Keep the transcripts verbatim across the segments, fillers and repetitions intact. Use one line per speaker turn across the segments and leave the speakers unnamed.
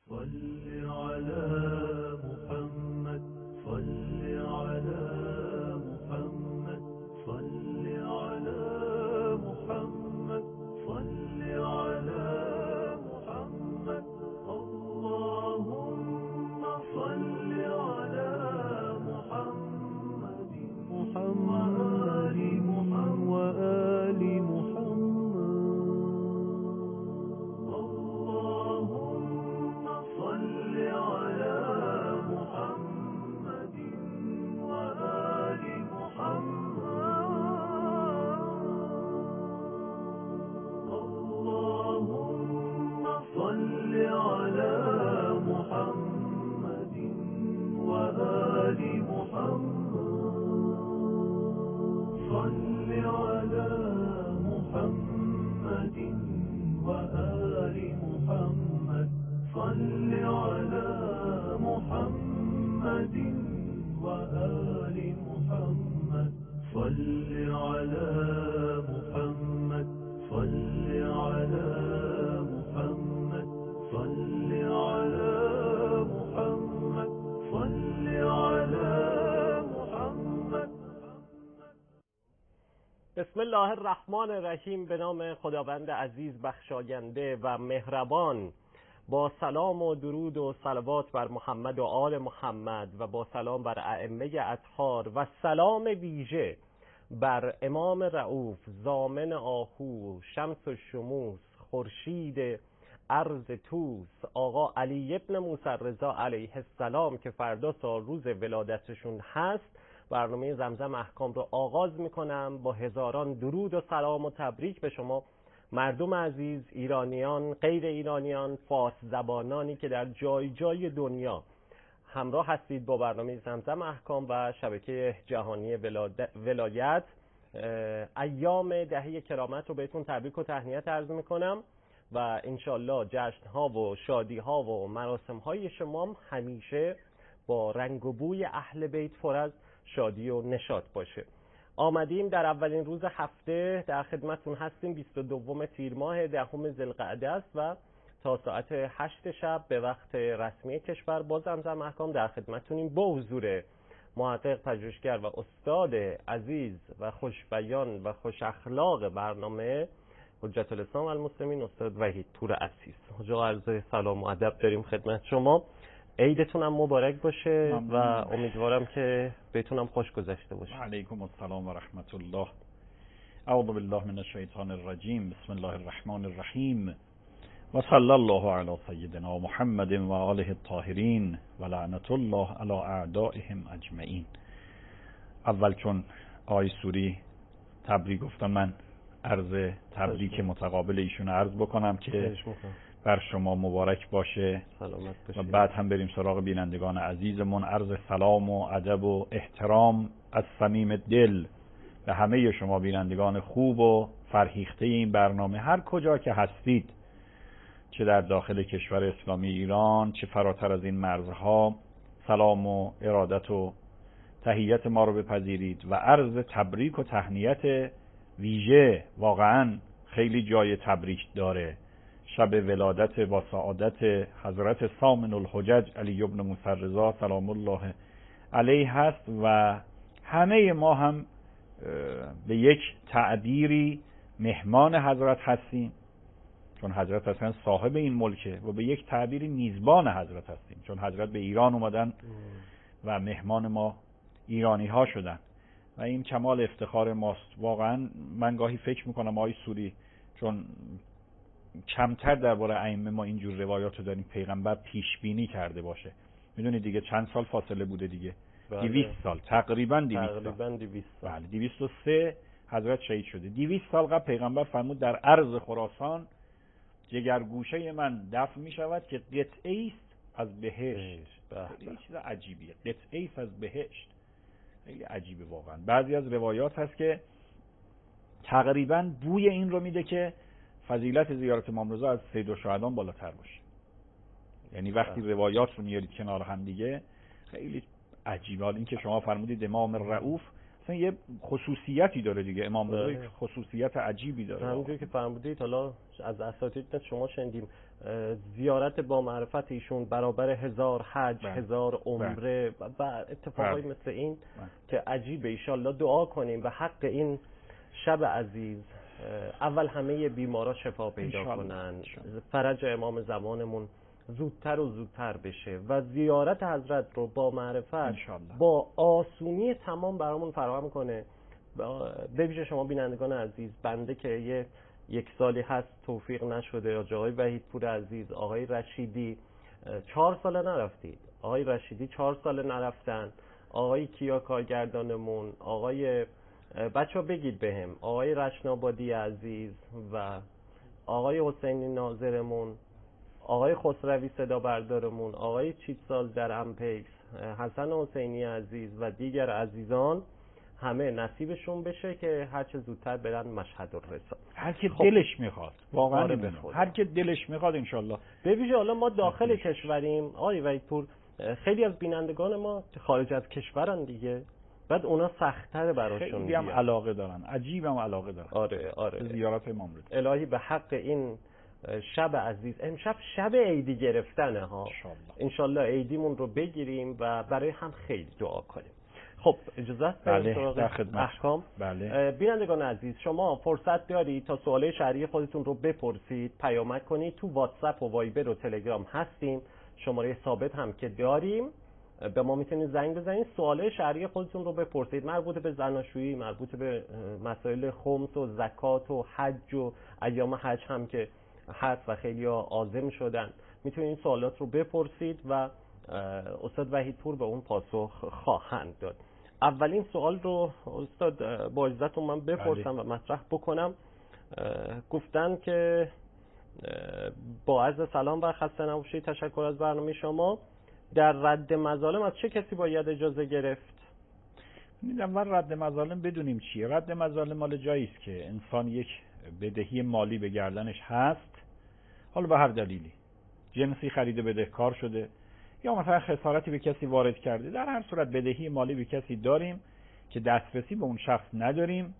صل على محمد صل على محمد صل على محمد صل على محمد اللهم صل على محمد محمد وآل محمد اللهم صل على محمد وآل محمد اللهم صل على محمد وآل محمد صل على محمد وآل محمد صل على محمد وآل محمد صل على محمد صل على محمد صل على محمد صل على محمد.
بسم الله الرحمن الرحیم. به نام خداوند عزیز بخشاینده و مهربان. با سلام و درود و صلوات بر محمد و آل محمد و با سلام بر ائمه اطهار و سلام ویژه بر امام رؤوف ضامن آهو شمس الشموس خورشید ارض توس آقا علی ابن موسی رضا علیه السلام که فردا سال روز ولادتشون هست. برنامه زمزم احکام رو آغاز میکنم با هزاران درود و سلام و تبریک به شما مردم عزیز، ایرانیان، غیر ایرانیان، فارس زبانانی که در جای جای دنیا همراه هستید با برنامه زمزم احکام و شبکه جهانی ولایت. ایام دهه کرامت رو بهتون تبریک و تهنیت عرض میکنم و انشالله جشنها و شادیها و مراسمهای شما هم همیشه با رنگ و بوی اهل بیت پر از شادی و نشاط باشه. آمدیم در اولین روز هفته در خدمتون هستیم. بیست و دوم تیر ماه دهم ذوالقعده است و تا ساعت هشت شب به وقت رسمی کشور با زمزم احکام در خدمتونیم با حضور محقق پژوهشگر و استاد عزیز و خوشبیان و خوش اخلاق برنامه حجت الاسلام والمسلمین استاد وحید پور عزیز. حاجا عرض سلام و ادب داریم خدمت شما. عیدتون هم مبارک باشه و امیدوارم که بهتونم خوش گذشته باشه.
علیکم السلام و رحمت الله. اعوذ بالله من الشیطان الرجیم. بسم الله الرحمن الرحیم و صلی الله علی سیدنا محمد و آله الطاهرین و لعنت الله علی اعدائهم اجمعین. اول چون آی سوری تبریک گفتن، من عرض تبریک متقابل ایشون عرض بکنم که بر شما مبارک باشه و بعد هم بریم سراغ بینندگان عزیزمون. عرض سلام و ادب و احترام از صمیم دل به همه شما بینندگان خوب و فرهیخته این برنامه، هر کجا که هستید، چه در داخل کشور اسلامی ایران چه فراتر از این مرزها. سلام و ارادت و تحیت ما رو بپذیرید و عرض تبریک و تهنیت ویژه. واقعا خیلی جای تبریک داره. شب ولادت با سعادت حضرت ثامن الحجج علی ابن موسی رضا سلام الله علیه هست و همه ما هم به یک تعبیری مهمان حضرت هستیم، چون حضرت اصلا صاحب این ملکه، و به یک تعبیری میزبان حضرت هستیم، چون حضرت به ایران اومدن و مهمان ما ایرانی ها شدن و این کمال افتخار ماست. واقعا من گاهی فکر میکنم آقای سوری، چون کمتر درباره ائمه ما اینجور روایات رو داریم پیغمبر پیش بینی کرده باشه. میدونی دیگه چند سال فاصله بوده دیگه؟ دویست سال تقریبا. دویست
تقریبا دویست سال.
بله، دویست و سه حضرت شهید شده. دویست سال قبل پیغمبر فرمود در عرض خراسان جگرگوشه من دفن می شود که قطعه است از بهشت. خیلی چیز عجیبیه، قطعه است از بهشت. خیلی عجیبه واقعا. بعضی از روایات هست که تقریبا بوی این رو میده که فضیلت زیارت امام رضا از سید الشهدا بالاتر باشه. یعنی وقتی روایات رو میارید کنار هم دیگه خیلی عجیبه. این که شما فرمودید امام رؤوف اصلا یه خصوصیتی داره دیگه. امام رضا یک خصوصیت عجیبی داره.
همونجوری که فرمودید، حالا از اساتید شما شنیدیم زیارت با معرفت ایشون برابر هزار حج،
بله.
هزار عمره و, و اتفاقای
بله.
مثل این
بله.
که عجیبه. ایشالله دعا کنیم به حق این شب عزیز اول همه بیمارا شفا پیدا کنن، فرج امام زمانمون زودتر و زودتر بشه و زیارت حضرت رو با معرفت با آسونی تمام برامون فراهم کنه. به ویژه شما بینندگان عزیز، بنده که یه یک سالی هست توفیق نشده، آقای وحیدپور عزیز، آقای رشیدی چهار ساله نرفتید، آقای رشیدی چهار ساله نرفتن، آقای کیا کارگردانمون، آقای بچه ها بگید بهم، آقای رشنابادی عزیز و آقای حسینی ناظرمون، آقای خسروی صدا بردارمون، آقای چیتسال در امپیکس، حسن حسینی عزیز و دیگر عزیزان، همه نصیبشون بشه که هر چه زودتر برن مشهد الرسال.
هر که
خب.
دلش میخواد واقعا
آره
نمیدونم،
بخدا.
هر که دلش میخواد انشالله.
به ویژه حالا ما داخل کشوریم آقای وحیدپور، خیلی از بینندگان ما خارج از کشورن دیگه، بعد اونا سخت‌تر براشون.
خیلی هم علاقه دارن، عجیب هم علاقه دارن.
آره آره
زیارت امام رضا.
الهی به حق این شب عزیز، امشب شب عیدی گرفتنه ها، انشالله عیدیمون رو بگیریم و برای هم خیلی دعا کنیم. خب اجازه است بریم سراغ احکام.
بله.
بینندگان عزیز، شما فرصت دارید تا سوال شرعی خودتون رو بپرسید، پیامک کنید. تو واتساپ و وایبر و تلگرام هستیم، شماره ثابت هم که داریم، به ما میتونید زنگ بزنید، سوال شرعی خودتون رو بپرسید، مربوط به زناشویی، مربوط به مسائل خمس و زکات و حج و ایام حج هم که هست و خیلی ها عازم شدن، میتونید این سوالات رو بپرسید و استاد وحیدپور به اون پاسخ خواهند داد. اولین سوال رو استاد با اجازهتون من بپرسم و مطرح بکنم. گفتن که با عرض سلام و خسته نباشید، تشکر از برنامه شما. در رد مظالم از چه کسی باید اجازه گرفت؟
میدونم من رد مظالم بدونیم چیه. رد مظالم مال جایی است که انسان یک بدهی مالی به گردنش هست، حالا به هر دلیلی جنسی خریده بدهکار شده یا مثلا خسارتی به کسی وارد کرده، در هر صورت بدهی مالی به کسی داریم که دسترسی به اون شخص نداریم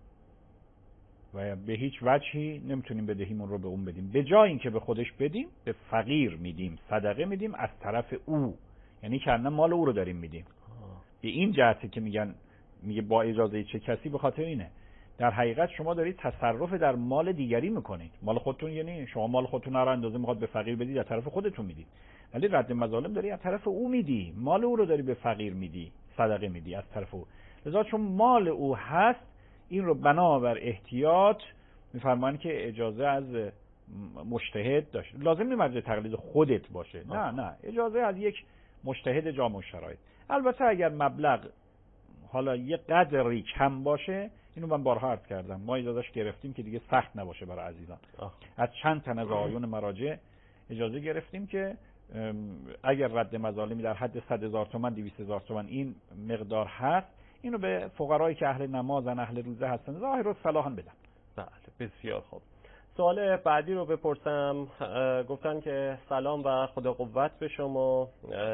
و به هیچ وجهی نمیتونیم بدهیمون رو به اون بدیم. به جای اینکه به خودش بدیم، به فقیر میدیم، صدقه میدیم از طرف او، یعنی که مال او رو داریم میدیم. به این جهته که میگن میگه با اجازه چه کسی، به خاطر اینه در حقیقت شما دارید تصرف در مال دیگری میکنید. مال خودتون، یعنی شما مال خودتون هر اندازه میخواد به فقیر بدید از طرف خودتون میدید، ولی رد مظالم داری از طرف او میدی، مال او رو داری به فقیر میدی، صدقه میدی از طرف او. لذا چون مال او هست، این رو بنابر احتیاط میفرمان که اجازه از مجتهد داشت. لازم نیست تقلید خودت باشه، نه نه، اجازه از یک مجتهد جامع الشرایط. البته اگر مبلغ حالا یه قدری کم باشه، اینو من بارها عرض کردم، ما اجازهش گرفتیم که دیگه سخت نباشه برای عزیزان. آه. از چند تن از آیون مراجع اجازه گرفتیم که اگر رد مظالمی در حد صد هزار تومان، دویست هزار تومان این مقدار هست، اینو به فقرایی که اهل نمازن، اهل روزه هستن، ظاهر الصلاح بدن.
بله، بسیار خوب. سوال بعدی رو بپرسم. گفتن که سلام و خدا قوت به شما.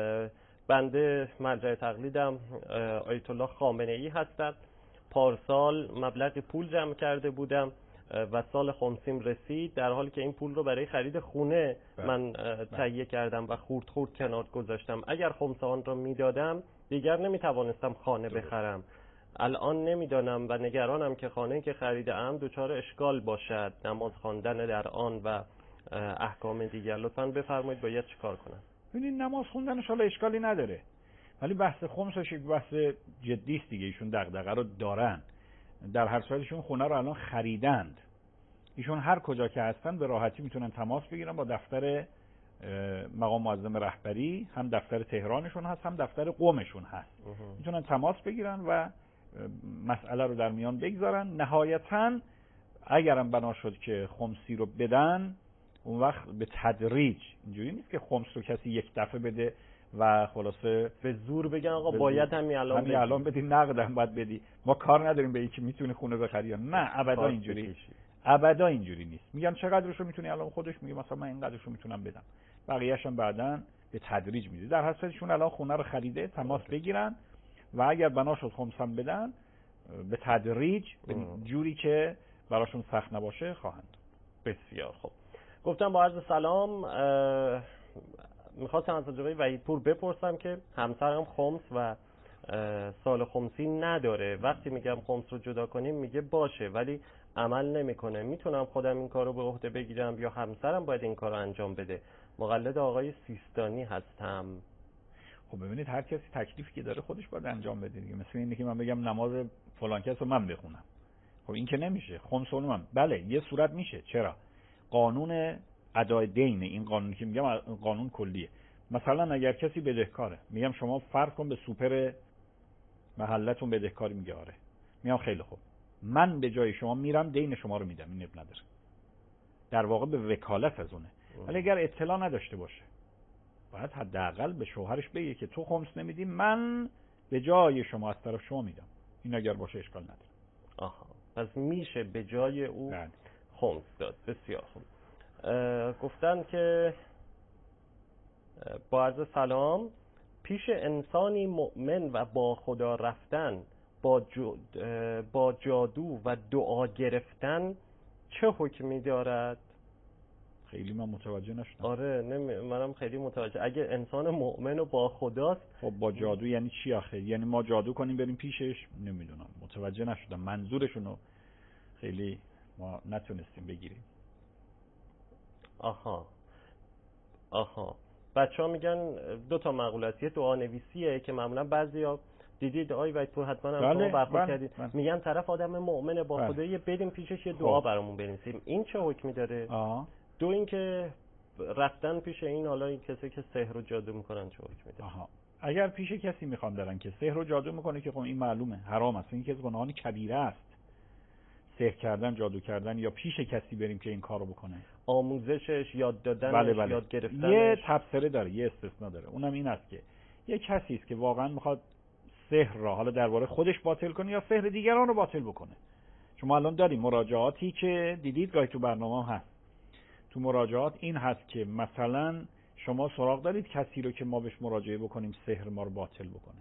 بنده مرجع تقلیدم آیت الله خامنه ای هستم. پارسال مبلغ پول جمع کرده بودم و سال خمسیم رسید، در حالی که این پول رو برای خرید خونه بله. من تهیه کردم و خورد خورد کنار گذاشتم. اگر خمس آن را میدادم دیگر نمیتوانستم خانه بخرم. الان نمیدانم و نگرانم که خانه که خریدم دچار اشکال باشد، نماز خواندن در آن و احکام دیگر. لطفاً بفرمایید باید چیکار کنم؟
ببینید نماز خوندنش حالا اشکالی نداره، ولی بحث خمسش یک بحث جدی است دیگه. ایشون دغدغه رو دارن، در هر صورت ایشون خونه رو الان خریدند. ایشون هر کجا که هستن به راحتی میتونن تماس بگیرن با دفتر مقام معظم رهبری، هم دفتر تهرانشون هست هم دفتر قمشون هست، میتونن تماس بگیرن و مسئله رو در میان بگذارن. نهایتاً اگرم بنا شد که خمسی رو بدن، اون وقت به تدریج، اینجوری نیست که خمس رو کسی یک دفعه بده و خلاصه
به زور بگن آقا باید همین الان
همین الان بدی، نقدم باید بدی، ما کار نداریم به این که میتونه خونه بخری یا نه. ابدا اینجوری ابدا اینجوری نیست. میگن چقدرشو میتونی الان، خودش میگه مثلا من اینقدرشو میتونم بدم، بقیه‌اش هم بعداً به تدریج میده. در هر صورتشون الان خونه رو خریده، تماس بگیرن و اگر بنا شد خمسم بدن، به تدریج به جوری که براشون سخت نباشه خواهند.
بسیار خوب. گفتم با عرض سلام، میخواستم از جناب وحیدپور بپرسم که همسرم خمس و سال خمسی نداره. وقتی میگم خمس رو جدا کنیم میگه باشه، ولی عمل نمیکنه. میتونم خودم این کارو به عهده بگیرم یا همسرم باید این کارو انجام بده؟ مقلد آقای سیستانی هستم.
خب ببینید، هر کسی تکلیفی که داره خودش باید انجام بده دیگه. مثل اینه که من بگم نماز فلان کس رو من بخونم، خب این که نمیشه. خمس من بله یه صورت میشه. چرا؟ قانون ادای دین، این قانونی که میگم قانون کلیه. مثلا اگر کسی بدهکاره، میگم شما فرض کن به سوپر محلتون بدهکاری، میگه آره، میگم خیلی خوب، من به جای شما میرم دین شما رو میدم، این اب نداره، در واقع به وکالت از اونه. ولی اگر اطلاع نداشته باشه باید حداقل به شوهرش بگه که تو خمس نمیدی، من به جای شما از طرف شما میدم. این اگر باشه اشکال نداره.
آها، پس میشه به جای او
بله.
خمس داد. بسیار خوب. گفتن که با عرض سلام، پیش انسانی مؤمن و با خدا رفتن با, جو با جادو و دعا گرفتن چه حکمی دارد؟
خیلی من متوجه نشدم.
آره نمی... منم خیلی متوجه. اگه انسان مؤمن و با خداست،
خب با جادو یعنی چی آخه؟ یعنی ما جادو کنیم بریم پیشش؟ نمیدونم، متوجه نشدم منظورشونو، خیلی ما نتونستیم بگیریم.
آها آها بچه ها میگن دو تا مقولاتیه، دعا نویسیه که معمولا بعضیا دیدید آقای وحیدپور حتما هم شما برخورد کردید، میگن طرف آدم مؤمن با خدایی، بریم پیشش یه دعا برامون بنویسیم. این چه حکمی داره؟
آه.
دو این که رفتن پیش این حالا این کسی که سحر و جادو میکنن چه حکمی داره؟
آها. اگر پیش کسی میخوان برن که سحر و جادو میکنه که خب این معلومه حرام است، این که از گناهان کبیره است، سحر کردن، جادو کردن، یا پیش کسی بریم که این کارو بکنه.
آموزشش، یاد دادنش،
بله بله.
یاد گرفتنش
یه تبصره داره، یه استثناء داره، اونم این است که یه کسی است که واقعا میخواد سحر را حالا درباره خودش باطل کنه یا سحر دیگران رو باطل بکنه. شما الان داریم مراجعاتی که دیدید گاهی تو برنامه هست، تو مراجعات این هست که مثلا شما سراغ دارید کسی رو که ما بهش مراجعه بکنیم سحر ما رو باطل بکنه.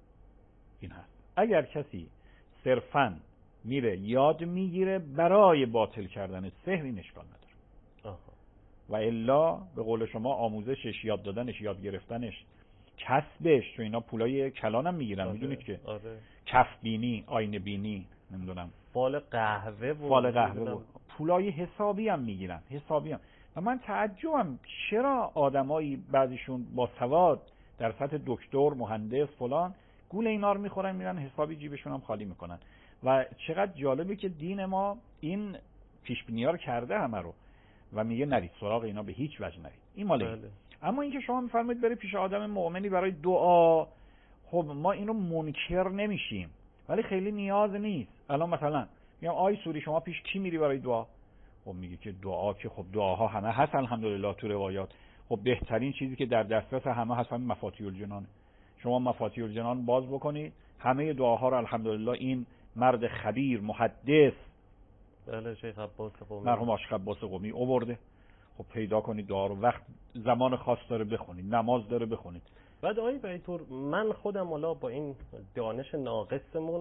این هست. اگر کسی صرفاً میره یاد میگیره برای باطل کردن سحر، این اشکال نداره.
آها.
و الا به قول شما آموزشش، یاد دادنش، یاد گرفتنش، کسبش، تو اینا پولای کلان هم میگیرن.
آره.
میدونید که
آره.
کف بینی، آینه بینی، نمیدونم
فال قهوه و
فال قهوه و پولای حسابی هم میگیرن، حسابی هم. و من تعجبم چرا آدمایی بعضیشون با سواد در سطح دکتر، مهندس، فلان، گول اینا رو میخورن، میرن حسابی جیبشون هم خالی میکنن. و چقدر جالبه که دین ما این پیش بینی‌ها رو کرده همه رو و میگه نرید سراغ اینا به هیچ وجه نرید. این ماله. بله. اما اینکه شما میفرمایید بره پیش آدم مؤمنی برای دعا، خب ما اینو منکر نمیشیم، ولی خیلی نیاز نیست. الان مثلا میگم آی سوری شما پیش کی میری برای دعا؟ خب میگه که دعا که خب دعاها همه هست الحمدلله تو روایات. خب بهترین چیزی که در دسترس همه هست همین مفاتیح الجنان. شما مفاتیح الجنان باز بکنید، همه دعاها رو الحمدلله این مرد خبیر محدث
بله شیخ عباس قمی،
مرحوم عاشق عباس قمی آورده. خب پیدا کنید دعا رو، وقت زمان خاص داره بخونید، نماز داره بخونید.
بعد آقای وحیدپور من خودم حالا با این دانش ناقصمون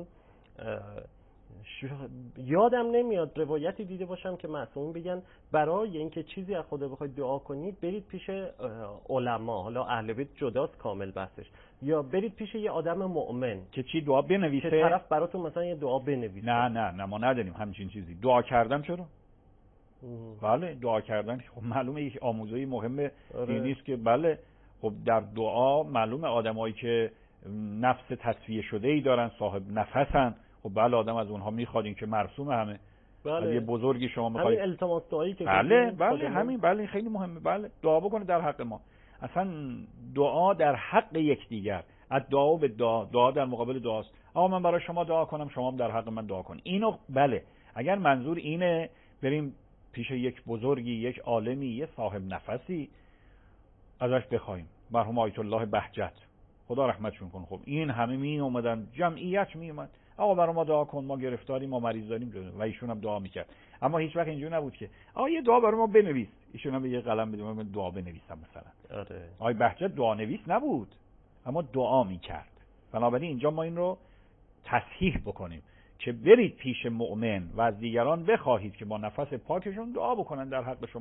یادم نمیاد روایتی دیده باشم که معصومین بگن برای اینکه چیزی از خدا بخواید دعا کنید برید پیش علما، حالا اهل بیت جداست کامل بحثش، یا برید پیش یه آدم مؤمن
که چی دعا بنویسه،
که طرف براتون مثلا یه دعا بنویسه.
نه نه نه ما نداریم همچین چیزی. دعا کردن چرا؟ بله دعا کردن خب معلومه یک آموزه‌ای مهمه دینی است که بله خب در دعا معلومه آدمایی که نفس تصفیه شده ای دارن، صاحب نفسن، خب بله آدم از اونها میخواد، این که مرسومه همه.
بله.
یه بزرگی شما میخواید
همین التماس دعایی که
بله بله همین بله خیلی مهمه. بله دعا بکنه در حق ما. اصلا دعا در حق یکدیگر، از دعا به دعا، دعا در مقابل دعاست. آقا من برای شما دعا کنم، شما هم در حق من دعا کن. اینو بله اگر منظور اینه بریم پیش یک بزرگی، یک عالمی، یک صاحب نفسی ازش بخوایم، مرحوم آیت الله بهجت خدا رحمتشون کنه، خب این همه می اومدن، جمعیت می اومد آقا برای ما دعا کن، ما گرفتاریم، ما مریض داریم، و ایشون هم دعا میکرد. اما هیچ وقت اینجوری نبود که آقا یه دعا برای ما بنویس، ایشون هم به یه قلم بده من دعا بنویسم مثلا.
آره.
آقای بهجت دعا نویس نبود اما دعا میکرد. بنابراین اینجا ما این رو تصحیح بکنیم که برید پیش مؤمن و از دیگران بخواهید که با نفس پاکشون دعا بکنن در حق شما.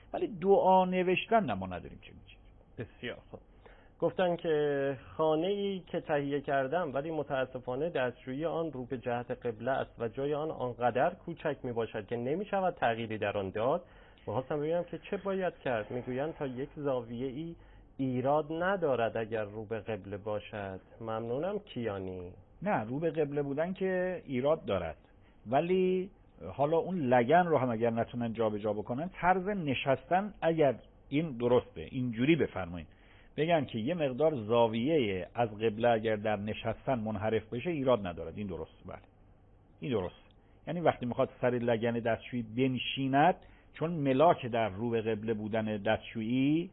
ولی دعا نوشتن نه، ما نداریم چنین چیزی.
بسیار خوب. گفتن که خانه‌ای که تهیه کردم ولی متاسفانه دستشویی آن رو به جهت قبله است و جای آن آنقدر کوچک می باشد که نمی شود تغییری در آن داد. می‌خواستم ببینم که چه باید کرد. میگویند تا یک زاویه‌ای ایراد ندارد اگر رو به قبله باشد. ممنونم کیانی.
نه، رو به قبله بودن که ایراد دارد، ولی حالا اون لگن رو هم اگر نتونن جابجا بکنن، طرز نشستن اگر این درسته اینجوری بفرمایید بگن که یه مقدار زاویه از قبله اگر در نشستن منحرف بشه ایراد ندارد، این درست. بله این درست. یعنی وقتی میخواد سر لگن دستشویی بنشیند، چون ملاک در رو به قبله بودن دستشویی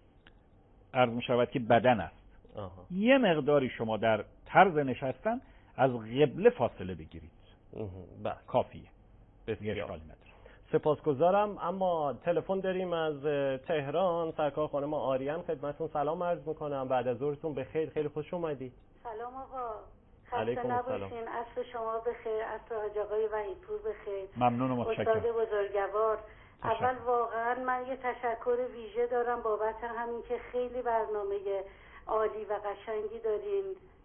عرض می‌شود که بدن است.
آها.
یه مقداری شما در طرز نشستن از قبله فاصله بگیرید.
بله
کافیه.
بسیار
اشکالی نداره.
سپاسگزارم. اما تلفن داریم از تهران. سرکار خانم آریان خدمتتون سلام عرض میکنم. بعد از ظهرتون بخیر، خیلی خوش اومدید.
سلام آقا،
علیکم
خسته
السلام.
نباشین. عصر شما بخیر، عصر حاج آقای وحیدپور بخیر.
ممنون و متشکرم.
استاد بزرگوار،
تشکر.
اول واقعا من یه تشکر ویژه دارم بابت همین که خیلی برنامه عالی و قشنگی دارین.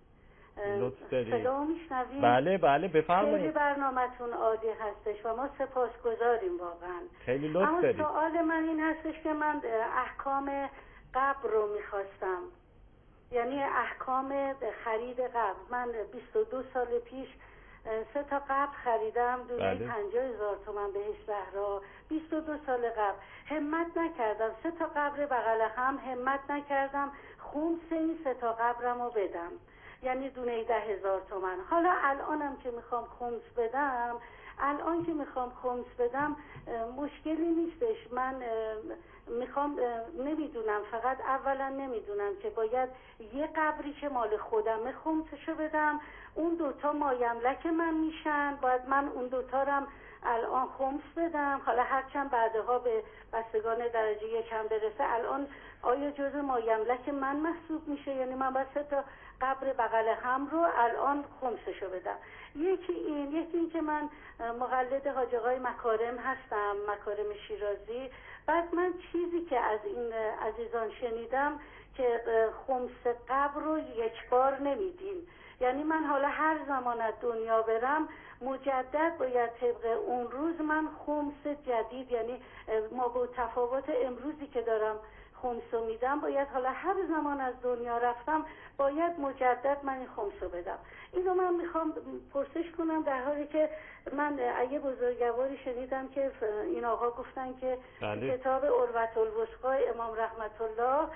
لطف دارید.
صدا میشنوید؟
بله بله
خیلی
بفرمایید.
برنامه‌تون عالی هستش و ما سپاسگزاریم واقعا.
خیلی لطف
اما
دارید.
سوال من این هستش که من احکام قبر رو میخواستم، یعنی احکام خرید قبر. من بیست و دو سال پیش سه تا قبر خریدم، دونه
بله.
پنجاه هزار تومن بهش زهرا. بیست و دو سال قبل همت نکردم، سه تا قبر بغل هم همت نکردم خمس این سه تا قبرم رو بدم، یعنی دونه ده هزار تومن. حالا الانم که میخوام خمس بدم الان که میخوام خمس بدم مشکلی نیستش. من میخوام، نمیدونم، فقط اولا نمیدونم که باید یه قبری که مال خودمه خمسشو بدم، اون دوتا مایملک من میشن، باید من اون دوتا رم الان خمس بدم. حالا هرچند بعدها به بستگان درجه یکم برسه، الان آیا جزء مایملک من محسوب میشه؟ یعنی من باید سه تا قبر بغل هم رو الان خمسشو بدم. یکی این یکی این که من مقلد حاج آقای مکارم هستم، مکارم شیرازی. بعد من چیزی که از این عزیزان شنیدم که خمس قبر رو یک بار نمیدین، یعنی من حالا هر زمان از دنیا برم مجدد باید طبق اون روز من خمس جدید، یعنی ما با تفاوت امروزی که دارم خمسو میدم، باید حالا هر زمان از دنیا رفتم باید مجدد من این خمسو بدم. اینو من میخوام پرسش کنم، در حالی که من یه بزرگواری شنیدم که این آقا گفتن که
بله.
کتاب عروة الوثقی امام رحمت الله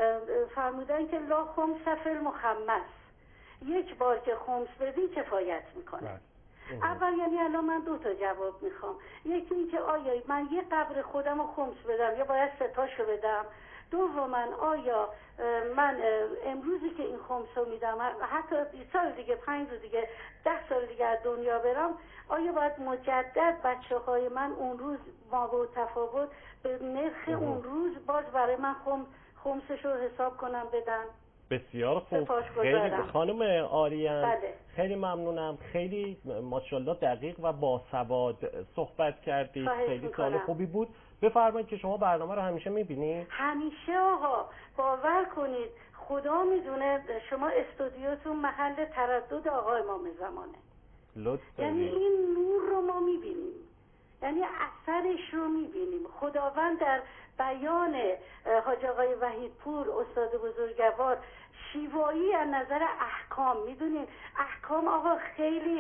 فرمودن که لا خمس فی المخمس، یک بار که خمس بدی کفایت میکنه. اول یعنی الان من دو تا جواب میخوام. یکی این که آیا من یه قبر خودم رو خمس بدم یا باید سه تاشو بدم؟ دوما آیا من امروزی که این خمس رو میدم، حتی سال دیگه، پنج روز دیگه، ده سال دیگه از دنیا برم، آیا باید مجدد بچه های من اون روز ما با تفاوت به نرخ اون روز باز برای من خم خمسش رو حساب کنم بدن؟
بسیار خوب. خیلی خانم آریان،
بله.
خیلی ممنونم. خیلی ماشاءالله دقیق و باسواد صحبت کردید. خیلی سوال خوبی بود. بفرمایید که شما برنامه رو همیشه میبینید؟
همیشه آقا، باور کنید خدا میدونه شما استودیوتون محل تردد آقا امام زمانه.
لطف
یعنی این نور رو ما میبینیم، یعنی اثرش رو میبینیم. خداوند در بیان حاج آقای وحیدپور استاد بزرگوار شیوایی از نظر احکام، میدونین احکام آقا خیلی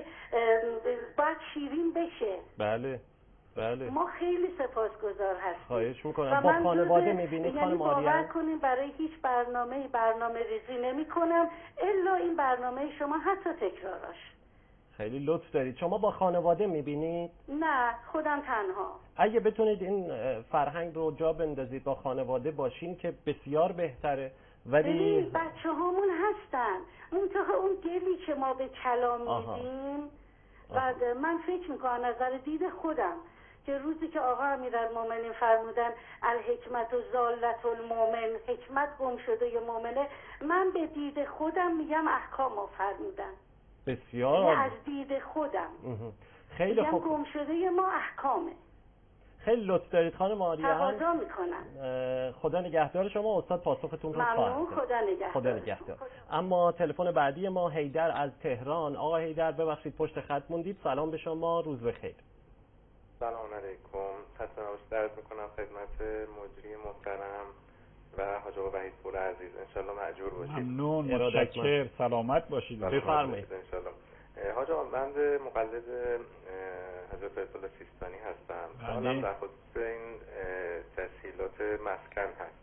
باید شیرین بشه.
بله بله.
ما خیلی سپاسگزار هستیم.
خواهش میکنم. با خانواده میبینید خانم آریان؟
یعنی باور کنیم برای هیچ برنامه برنامه ریزی نمی کنم الا این برنامه شما حتی تکراراش.
خیلی لطف دارید. شما با خانواده میبینید؟
نه، خودم تنها.
اگه بتونید این فرهنگ رو جا بندازید با خانواده باشین که بسیار بهتره. ولی
بچه هامون هستن، منتها اون گلی که ما به کلام میدیم. بعد من فکر میکنم نظر دید خودم که روزی که آقا امیرالمومنین فرمودن الحکمت و ضالت المؤمن، حکمت گم شده ی مؤمنه، من به دید خودم میگم احکامو فرمودن.
بسیار
از دید خودم
خیلی
میگم
خوب.
گم شده ی ما احکامه.
خیلی لطف دارید خانم آریان.
تقاضا میکنم.
خدا نگهدار شما. استاد پاسختون رو خواهد.
ممنون. خدا نگهدار.
خدا نگهدار. اما تلفن بعدی ما حیدر از تهران. آقا حیدر ببخشید پشت خط موندید. سلام به شما، روز بخیر.
سلام علیکم. حتما درد میکنم خدمت مجری محترم و حاج آقا وحیدپور عزیز. انشالله مأجور باشید.
ممنون، متشکر، سلامت باشید.
بفرمایید.
انشالله. حاج آقا من مقلد حضرت آیت الله سیستانی هستم. سوالم در خصوص این تسهیلات مسکن هست.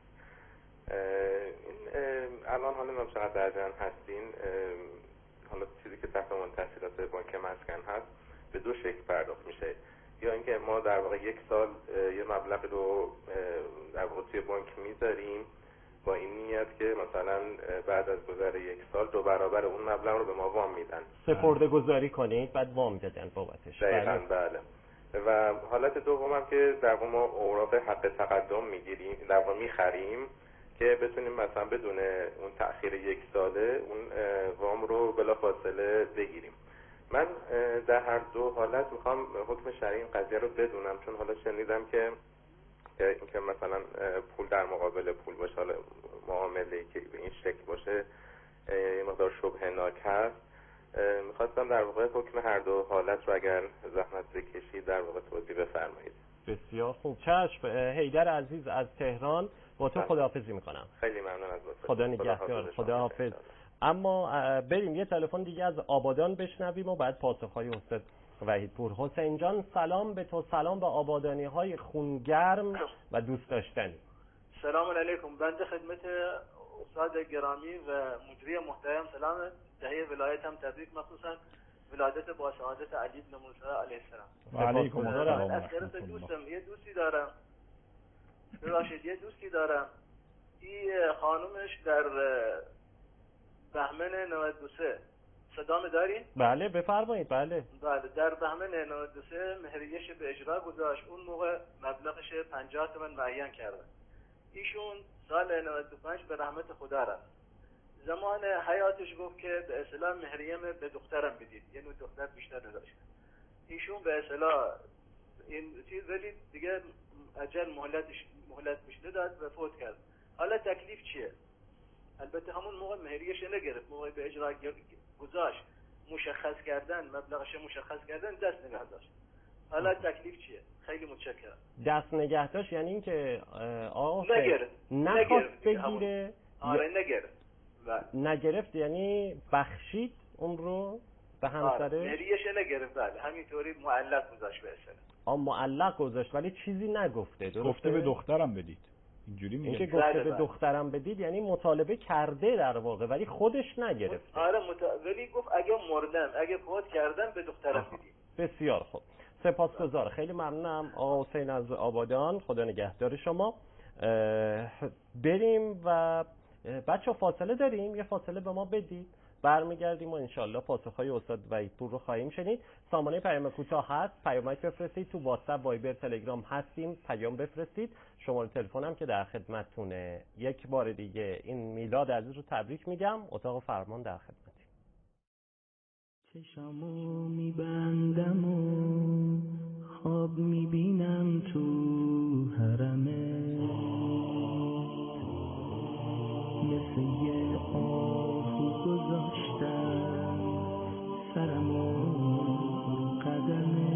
این الان حالا نمیدونم چقدر در جریان هستین، حالا چیزی که تحت عنوان تسهیلات بانک مسکن هست به دو شکل پرداخت میشه. یا اینکه ما در واقع یک سال یه مبلغ رو در واقع توی بانک میذاریم با این نیت که مثلا بعد از گذر یک سال دو برابر اون مبلغ رو به ما وام میدن.
سپرده گذاری کنید بعد وام بدن بابتش.
دقیقاً بله. و حالت دومم که در واقع ما اوراق حق تقدم میگیریم، در واقع میخریم که بتونیم مثلا بدون اون تأخیر یک ساله اون وام رو بلافاصله بگیریم. من در هر دو حالت میخوام حکم شرعی این قضیه رو بدونم، چون حالا شنیدم که اینکه مثلا پول در مقابل پول باشه، حالا معامله‌ای که به این شکل باشه یه مقدار شبهه‌ناک هست. میخواستم در واقع حکم هر دو حالت رو اگر زحمت بکشید در واقع توضیح بفرمایید.
بسیار خوب. چشم. حیدر عزیز از تهران، با تو خداحافظی میکنم.
خیلی ممنون از لطفت.
خدا نگهدار. خداحافظ. اما بریم یه تلفن دیگه از آبادان بشنویم و بعد پاسخهای استاد وحیدپور. حسین جان سلام به تو، سلام به آبادانی های خونگرم و دوست داشتنی.
سلام علیکم. بنده خدمت استاد گرامی و مجری محترم سلام تهیه ولایتم تبریک، مخصوصا ولادت با سعادت علی بن موسی علیه السلام.
و علیکم السلام.
از طرف دوستم یه دوستی دارم، ببخشید یه دوستی دارم، این خانومش در بهمن نود و سه صدام دارین؟
بله بفرمایید. بله
بله در بهمن نود و سه مهریه‌اش به اجرا گذاشت. اون موقع مبلغش پنجاه تومن معین کردن. ایشون سال نود و پنج به رحمت خدا رفت. زمان حیاتش گفت که به اصطلاح مهریه به دخترم بدید، یعنی دختر بیشتر نداشت. ایشون به اصطلاح این چیز ولی دیگه اجل مهلتش مهلت بهش نداد و فوت کرد. حالا تکلیف چیه؟ البته همون موقع مهریه‌ش نگرفت، موقع به اجرا گذاشت مشخص کردن مبلغش مشخص کردن دست نگه داشت. حالا تکلیف چیه؟ خیلی متشکرم.
دست نگه داشت یعنی اینکه آقا
نگرفت
نخواست بگیره.
آره نگرفت.
نگرفت یعنی بخشید اون رو به همسره.
مهریه‌ش نگرفت، بله همینطوری معلق گذاشت به اصطلاح.
آ معلق گذاشت ولی چیزی نگفته. درسته؟
گفته به دخترم بدید. اینجوری میگه.
اینکه گفته به دخترم بدید یعنی مطالبه کرده در واقع ولی خودش نگرفته.
آره مت... ولی گفت اگه مردم اگه فوت کردم به دخترم بدید.
بسیار خوب. سپاسگزار. خیلی ممنونم آقا حسین از آبادان. خدا نگهدار شما. بریم و بچه فاصله داریم، یه فاصله به ما بدید، برمیگردیم و انشالله پاسخهای استاد وحیدپور رو خواهیم شنید. سامانه پیام کوتاه هست، پیامک بفرستید، تو واتساپ، وایبر، تلگرام هستیم، پیام بفرستید. شماره تلفنم که در خدمتتونه. یک بار دیگه این میلاد عزیز رو تبریک میگم. اتاق فرمان در خدمتیم.
چشمو میبندم و خواب میبینم تو حرمه، مثل یه آهو گذاشتم سرمو رو قدمه.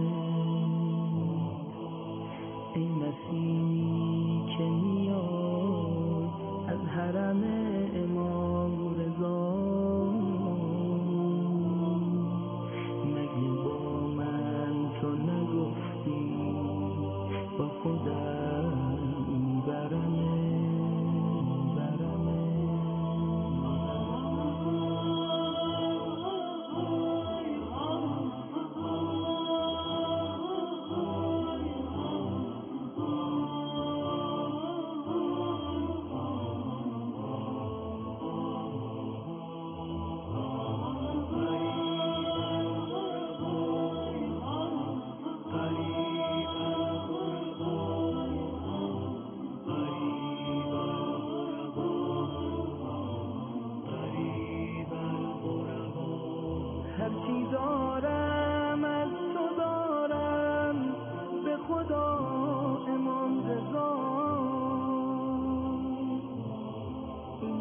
ای نسیمی که میاد از حرم امام رضا، مگه با من تو نگفتی با خودم میبرمه.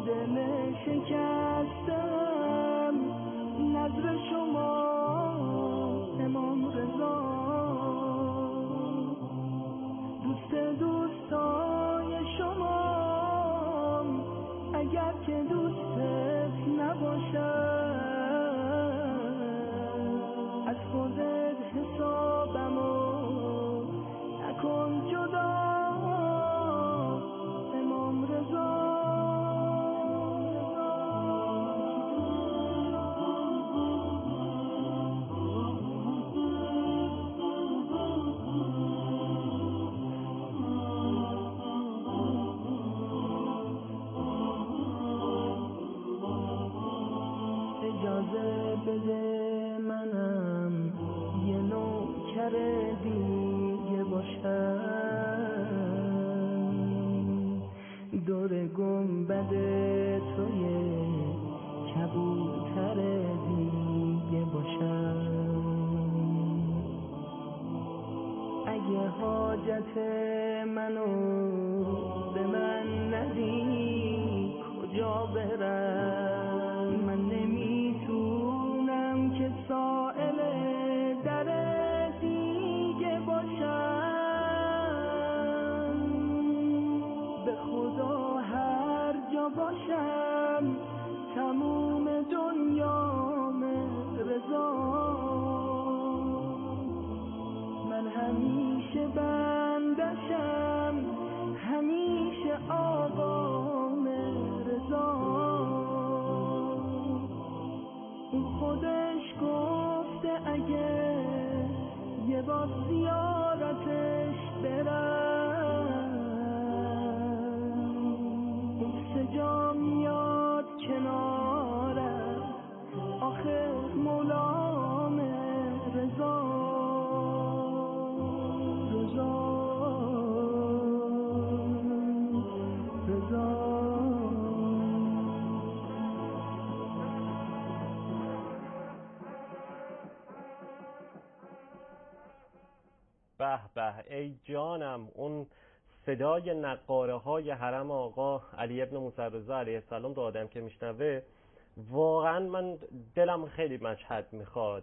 دل شکستم نظر شما امام رضا دوست دوستای شما اگر که دوستت نباشم از خودت حسابمو نکن جدا امام رضا اجازه بده منم یه نوکر دیگه باشم دور گنبد توی کبوتر دیگه باشم اگه حاجت منو به من ندی کجا برم من نمیتونم که سائل در دیگه باشم به خدا هر جا باشم تموم دنیام رضا من همیشه بندشم همیشه آقام رضا اون خودش گفته اگه یه بار زیارتش برم اون سجا میاد کنارم آخر مولام رضا رضا رضا
به به ای جانم، اون صدای نقاره های حرم آقا علی ابن موسی رضا علیه السلام رو آدم که میشنوه واقعا من دلم خیلی مشهد میخواد،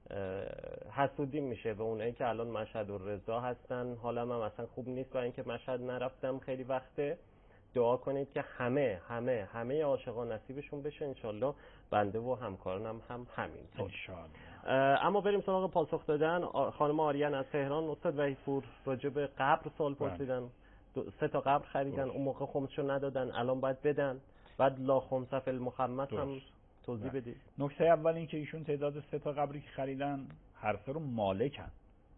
حسودی میشه به اونایی که الان مشهد و رضا هستن. حالم هم اصلا خوب نیست و اینکه مشهد نرفتم خیلی وقته. دعا کنید که همه همه همه عاشقان نصیبشون بشه انشالله، بنده و همکارانم هم همینطور انشالله. اما بریم سراغ پاسخ دادن. خانم آریان از تهران، استاد وحیدپور راجع به قبر سوال پرسیدن. سه تا قبر خریدن، اون موقع خمسشو ندادن، الان باید بدن. بعد لا خمسه فی المحمد هم توضیح بدید.
نکته اول این که ایشون تعداد سه تا قبری که خریدن هر سه رو مالکن،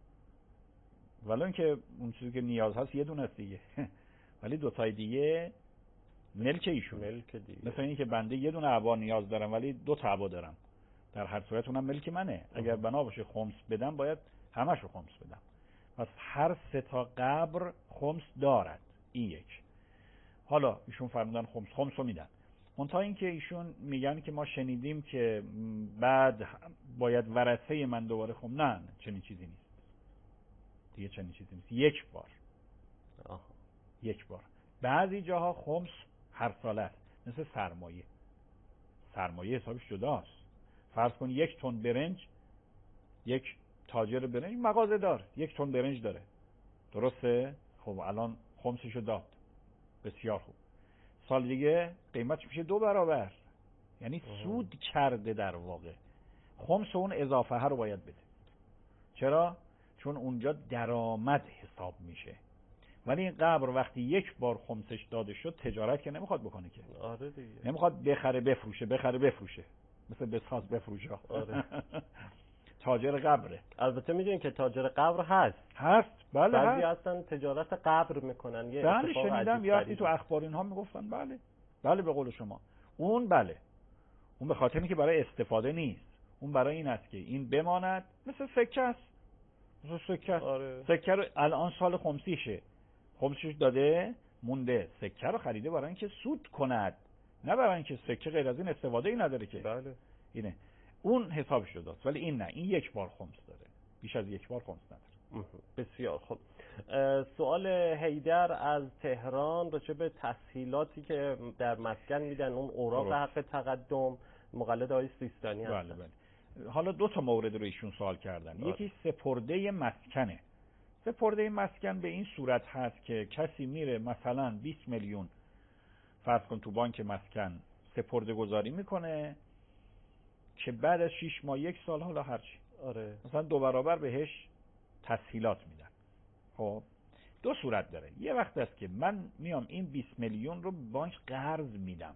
ولی اینکه اون چیزی که نیاز هست یه دونه است دیگه ولی دو تای دیگه ملک ایشون،
ملک دیگه.
مثلا اینکه بنده یه دونه عبا نیاز دارم ولی دو تا عبا دارم، در هر صورت اونم ملک منه. اگر بنا باشه خمس بدم باید همشو خمس بدم. پس هر سه تا قبر خمس دارد. این یک. حالا ایشون فرمودن خمس خمس رو میدن. منتها این که ایشون میگن که ما شنیدیم که بعد باید ورثه من دوباره خمس. نه چنین چیزی نیست دیگه، چنین چیزی نیست. یک بار
آه.
یک بار. بعضی جاها خمس هر ساله است، مثل سرمایه. سرمایه حسابش جداست. فرض کن یک تن برنج، یک تاجر برنج مغازه دار یک تن برنج داره، درسته؟ خب الان خمسشو داد، بسیار خوب. سال دیگه قیمتش میشه دو برابر، یعنی سود کرده در واقع. خمس اون اضافه ها رو باید بده. چرا؟ چون اونجا درآمد حساب میشه. ولی این قبر وقتی یک بار خمسش داده شد تجارت که نمیخواد بکنه که.
آره دیگه.
نمیخواد بخره بفروشه بخره بفروشه مثل بساز بفروشه.
آره.
تاجر قبره.
البته میدونین که تاجر قبر هست
هست بله.
بعضی
هست.
هستن تجارت قبر میکنن. یه
بله
اتفاق
شنیدم یه وقتی تو اخبار اینها میگفتن. بله بله به قول شما. اون بله اون به خاطر اینکه برای استفاده نیست، اون برای این است که این بماند، مثل سکه است. مثل سکه است.
آره.
سکه رو الان سال خمسیشه، خمسش داده مونده، سکه رو خریده برای اینکه سود کند، نه برای اینکه سکه غیر از این استفاده ای نداره که.
بله.
اینه اون حسابش شده است. ولی این نه، این یک بار خمس داره، بیش از یک بار خمس نداره.
بسیار خوب. سوال حیدر از تهران راجع به تسهیلاتی که در مسکن میدن، اون اوراق حق تقدم، مقلد آقای سیستانی هستن.
بله بله. حالا دو تا مورد رو ایشون سوال کردن. بله. یکی سپرده مسکنه. سپرده مسکن به این صورت هست که کسی میره مثلا بیست میلیون فرض کن تو بانک مسکن سپرده گذاری میکنه که بعد از شش ماه یک سال حالا هرچی
آره
مثلا دو برابر بهش تسهیلات میدن. خب دو صورت داره. یه وقت است که من میام این بیست میلیون رو بانک قرض میدم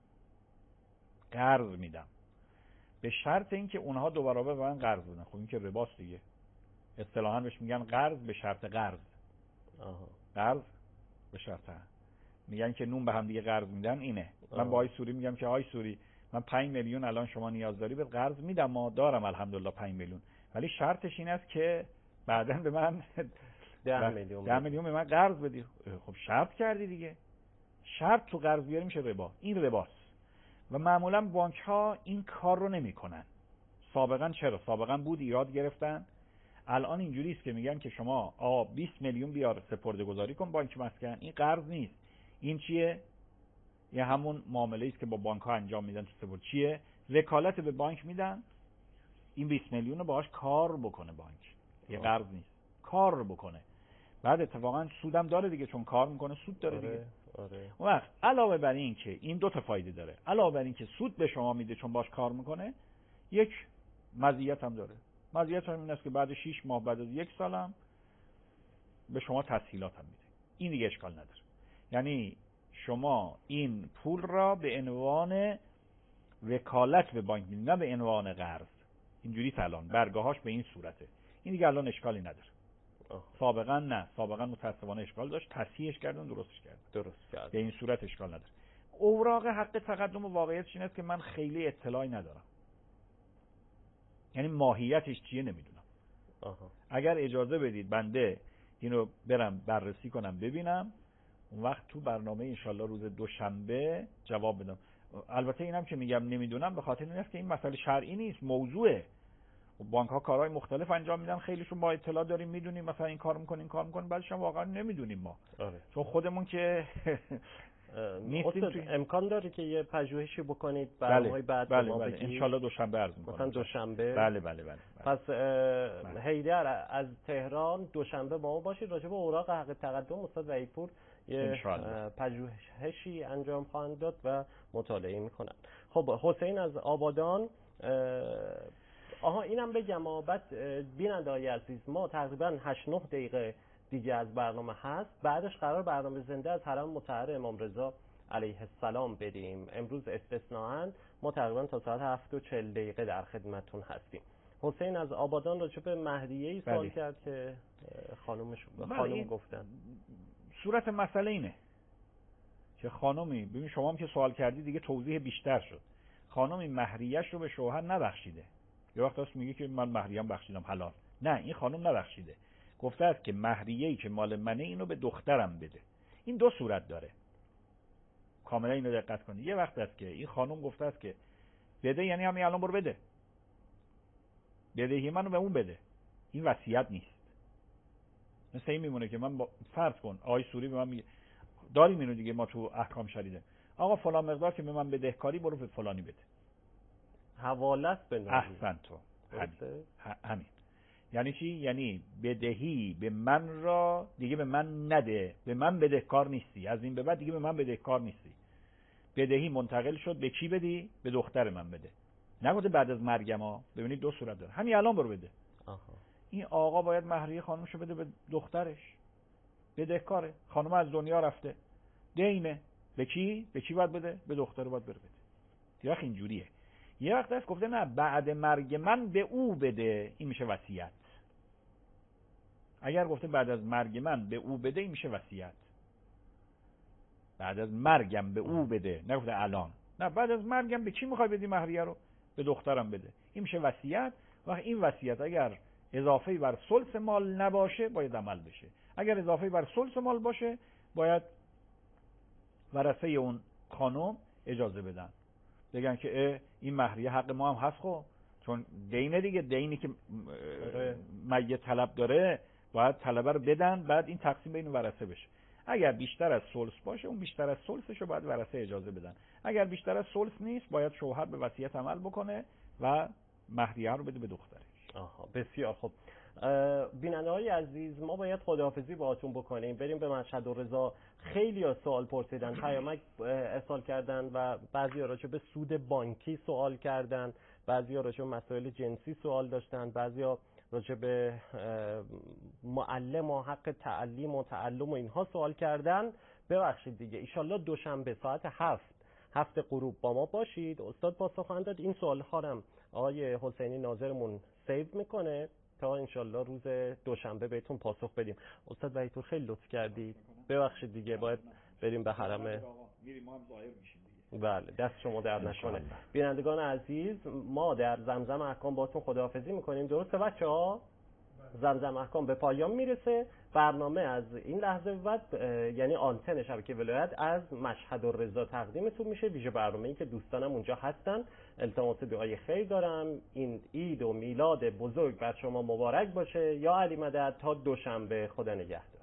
قرض میدم به شرط اینکه اونها دو برابر به من قرض بدن. خب این که رباست دیگه، اصطلاحاً بهش میگن قرض به شرط قرض.
آها.
قرض به شرط میگن که نون به هم دیگه قرض میدن اینه.
آه.
من با آی سوری میگم که آی سوری من پنج میلیون الان شما نیاز داری به قرض میدم، ما دارم الحمدلله پنج میلیون، ولی شرطش این است که بعداً به من
ده میلیون
ده میلیون به من قرض بدی. خب شرط کردی دیگه. شرط تو قرض بیاری میشه ربا. این رباست و معمولا بانک ها این کار رو نمیکنن. سابقا چرا؟ سابقا بود ایراد گرفتن. الان اینجوری است که میگن که شما آ بیست میلیون بیار سپرده گذاری کن بانک مسکن. این قرض نیست. این چیه؟ یه همون معامله است که با بانک ها انجام میدن تو سپرده. چیه؟ وکالت به بانک میدن این بیست میلیون رو باهاش کار بکنه بانک. یه قرض نیست. کار رو بکنه. بعد اتفاقا سودم داره دیگه، چون کار میکنه سود داره دیگه.
آره.
اون وقت علاوه بر این که این دو تا فایده داره، علاوه بر این که سود به شما میده چون باش کار میکنه، یک مزیت هم داره. مزیت هم این است که بعد شش ماه بعد از یک سال هم به شما تسهیلات هم میده. این دیگه اشکال نداره. یعنی شما این پول را به عنوان وکالت به بانک میدید، نه به عنوان قرض. اینجوری الان برگاهاش به این صورته. این دیگه الان اشکالی نداره.
آه.
سابقا نه، سابقا متاسفانه اشکال داشت، تصحیحش کردن، درستش کردن.
درست کرد.
به این صورت اشکال نداره. اوراق حق تقدم و واقعیتش این است که من خیلی اطلاعی ندارم. یعنی ماهیتش چیه نمیدونم.
آها.
اگر اجازه بدید بنده اینو برم بررسی کنم ببینم، اون وقت تو برنامه انشالله روز دوشنبه جواب بدم. البته اینم که میگم نمیدونم به خاطر این است که این مسئله شرعی نیست، موضوعه. بانک ها کارهای مختلف انجام میدن، خیلیشون ما اطلاع داریم میدونیم مثلا این کار میکنن این کار میکنن، بعدش هم واقعا نمیدونیم ما.
آره.
چون خودمون که
نیستیم. امکان داره که یه پژوهشی بکنید
بله
برنامه‌های بعد
بله
ما
بله
بگید.
ان شاء الله دوشنبه عرض می‌کنم.
مثلا دوشنبه.
بله بله بله,
بله. پس حیدر از تهران دوشنبه با ما باشید، راجع به اوراق حق تقدم استاد وحیدپور یه پژوهشی انجام خواهند داد و مطالعه میکنن. خب حسین از آبادان، آها اینم بگم بعد بیننده‌های عزیز، ما تقریبا هشت نه دقیقه دیگه از برنامه هست، بعدش قرار برنامه زنده از حرم مطهر امام رضا علیه السلام بدیم. امروز استثناءً ما تقریبا تا ساعت هفت و چهل دقیقه در خدمتون هستیم. حسین از آبادان راجع به مهریه‌ای سوال
بله.
کرد که خانومش
بله
خانم گفتن.
صورت مسئله اینه که خانومی، ببین شما هم که سوال کردی دیگه توضیح بیشتر شد، خانومی مهریه‌اش رو به شوهر نبخشیده. یه وقت هست میگه که من مهریه‌ام بخشیدم حلال. نه، این خانم نبخشیده، گفته است که مهریه‌ای که مال منه اینو به دخترم بده. این دو صورت داره، کاملا اینو دقت کنید. یه وقت است که این خانم گفته است که بده، یعنی همین الان برو بده، بدهی منو به اون بده. این وصیت نیست. مثل این میمونه که من با فرض کن آقای سوری به من میگه داریم اینو دیگه، ما تو احکام شریعه آقا فلان مقدار که به من بدهکاری برو به فلانی بده،
حواله است به نام.
احسن تو همین. همین یعنی چی؟ یعنی بدهی به من را دیگه به من نده، به من بدهکار نیستی، از این به بعد دیگه به من بدهکار نیستی. بدهی منتقل شد به کی بدی؟ به دختر من بده. نگفته بعد از مرگم ها. ببینید دو صورت داره، همین الان برو بده.
آها. این
آقا باید مهریه خانمشو بده به دخترش، بدهکاره، خانم از دنیا رفته، دینه. به کی؟ به کی باید بده؟ به دختر باید بره بده. یه وقت اینجوریه. یه وقت هست گفته نه بعد مرگ من به او بده، این میشه وصیت. اگر گفته بعد از مرگ من به او بده، این میشه وصیت. بعد از مرگم به او بده، نگفته الان. نه، بعد از مرگم به کی میخوای بدی مهریه رو؟ به دخترم بده. این میشه وصیت. و این وصیت اگر اضافه بر ثلث مال نباشه باید عمل بشه. اگر اضافه بر ثلث مال باشه باید ورثه اون خانم اجازه بدن، بگن که این مهریه حق ما هم هست، خب چون دینه دیگه، دینی که میت طلب داره باید طلبه رو بدن، بعد این تقسیم بین ورثه بشه. اگر بیشتر از ثلث باشه اون بیشتر از ثلثش رو باید ورثه اجازه بدن. اگر بیشتر از ثلث نیست باید شوهر به وصیت عمل بکنه و مهریه رو بده به دخترش.
آها بسیار خوب. بیننده های عزیز، ما باید خداحافظی باهاتون بکنیم، بریم به مشهد الرضا. خیلی ها سوال پرسیدن، پیامک ارسال کردن و بعضی ها راجع به سود بانکی سوال کردن، بعضی ها راجع به مسائل جنسی سوال داشتن، بعضی ها راجع به معلم و حق تعلیم و تعلم و اینها سوال کردن. ببخشید دیگه، ایشالله دوشنبه ساعت هفت هفت غروب با ما باشید. استاد پاسخ خواهند داد. این سوال ها هم آقای حسینی ناظرمون سیو میکنه تا انشالله روز دوشنبه بهتون پاسخ بدیم. استاد وحیدپور خیلی لطف کردید، ببخشید دیگه باید بریم به حرم. بله دست شما درد نکنه. بینندگان عزیز، ما در زمزم احکام باهاتون خداحافظی میکنیم. درسته بچه‌ها؟ زمزم احکام به پایان میرسه. برنامه از این لحظه بعد یعنی آنتن شبکه ولایت از مشهد الرضا تقدیمتون میشه. ویژه برنامه‌ای که دوستانم اونجا هستن التماس دعای خیر دارم. این عید و میلاد بزرگ بر شما مبارک باشه. یا علی مدد تا دوشنبه، خدا نگهدار.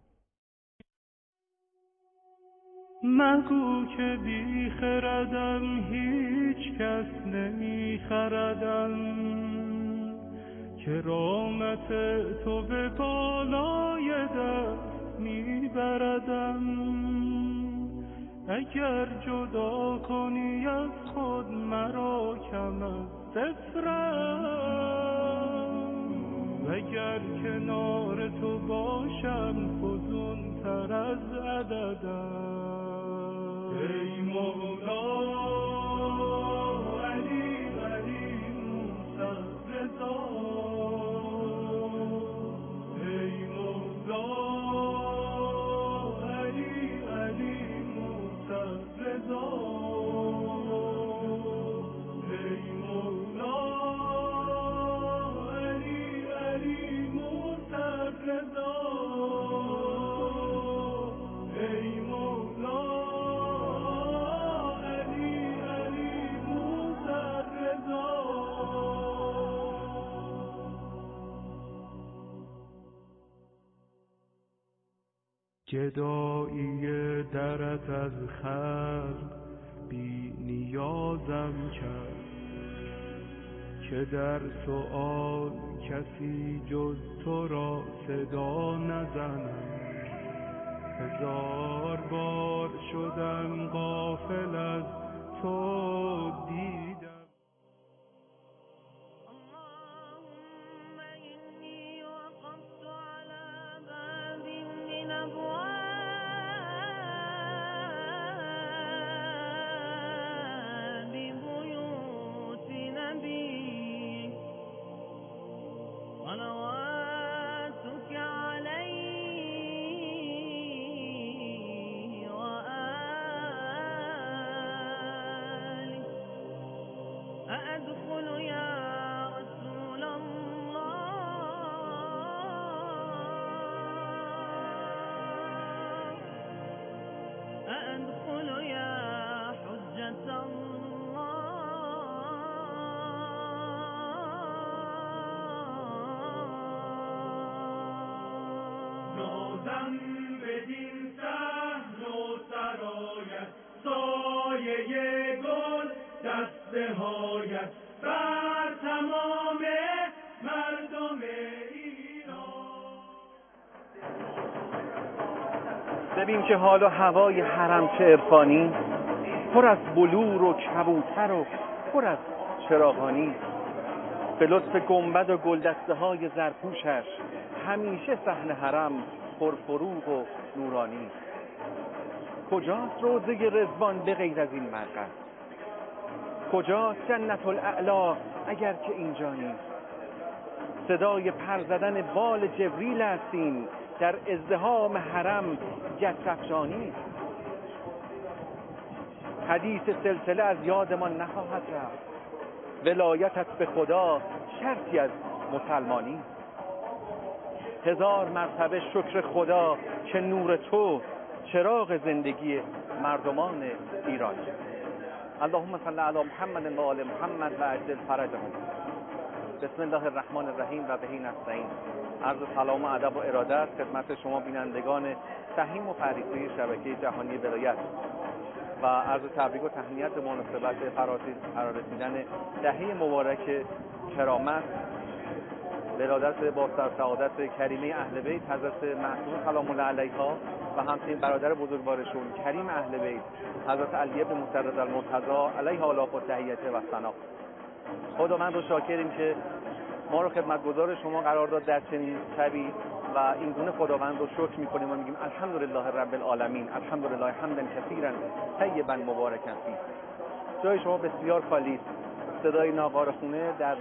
مگو که بی خردم هیچ کس نمی خردم، کرامت تو به بالای دست می بردم. اگر جدا کنی از خود مرا کم از صفرم، وگر کنار تو باشم فزون تر از عددم. ای مولا علی علی موسی رضا، ای مولا علی علی موسی رضا، ای مولا علی علی موسی رضا، ای مولا گدایی درت از خلق بی نیازم کرد، که در سؤال کسی جز تو را صدا نزنم. هزار بار شدم غافل از تو دیدم. نازم بدین صحن و سرایت، سایه گل دسته هایت بر تمام مردم ایران.
ببین که حال و هوای حرم چه عرفانی، پر از بلور و کبوتر و پر از چراغانی. به لطف گنبد و گلدسته های زرپوشش همیشه صحن حرم پرفروغ و نورانی. کجاست روضه رضوان به غیر از این مرقد؟ کجاست جنت الاعلی اگر که اینجا نیست؟ صدای پر زدن بال جبریل است این، در ازدحام حرم گچرفشانی. حدیث سلسله از یادمان نخواهد رفت، ولایتت به خدا شرطی از مسلمانی. هزار مرتبه شکر خدا که نور تو چراغ زندگی مردمان ایران. اللهم صل علی محمد و آل محمد و عجل فرجهم. بسم الله الرحمن الرحیم و به نستعین. عرض سلام و ادب و ارادت خدمت شما بینندگان سهیم و فریضه شبکه جهانی ولایت و عرض تبریک و تهنیت به مناسبت فرارسیدن دهه مبارک کرامت، ولادت با سعادت کریمه اهل بیت حضرت معصومه سلام الله علیها و همچنین برادر بزرگوارشون کریم اهل بیت حضرت علی بن مسرد المرتضی علیه آلاف و تحیت و ثنا. خداوند رو شاکریم که ما رو خدمتگزار شما قرار داد در چنین شبی و این گونه خداوند رو شکر می‌کنیم و میگیم الحمدلله رب العالمین، الحمدلله حمدا کثیرا طیبا مبارکا فیه. جای شما بسیار خالی است. صدای ناقار خونه در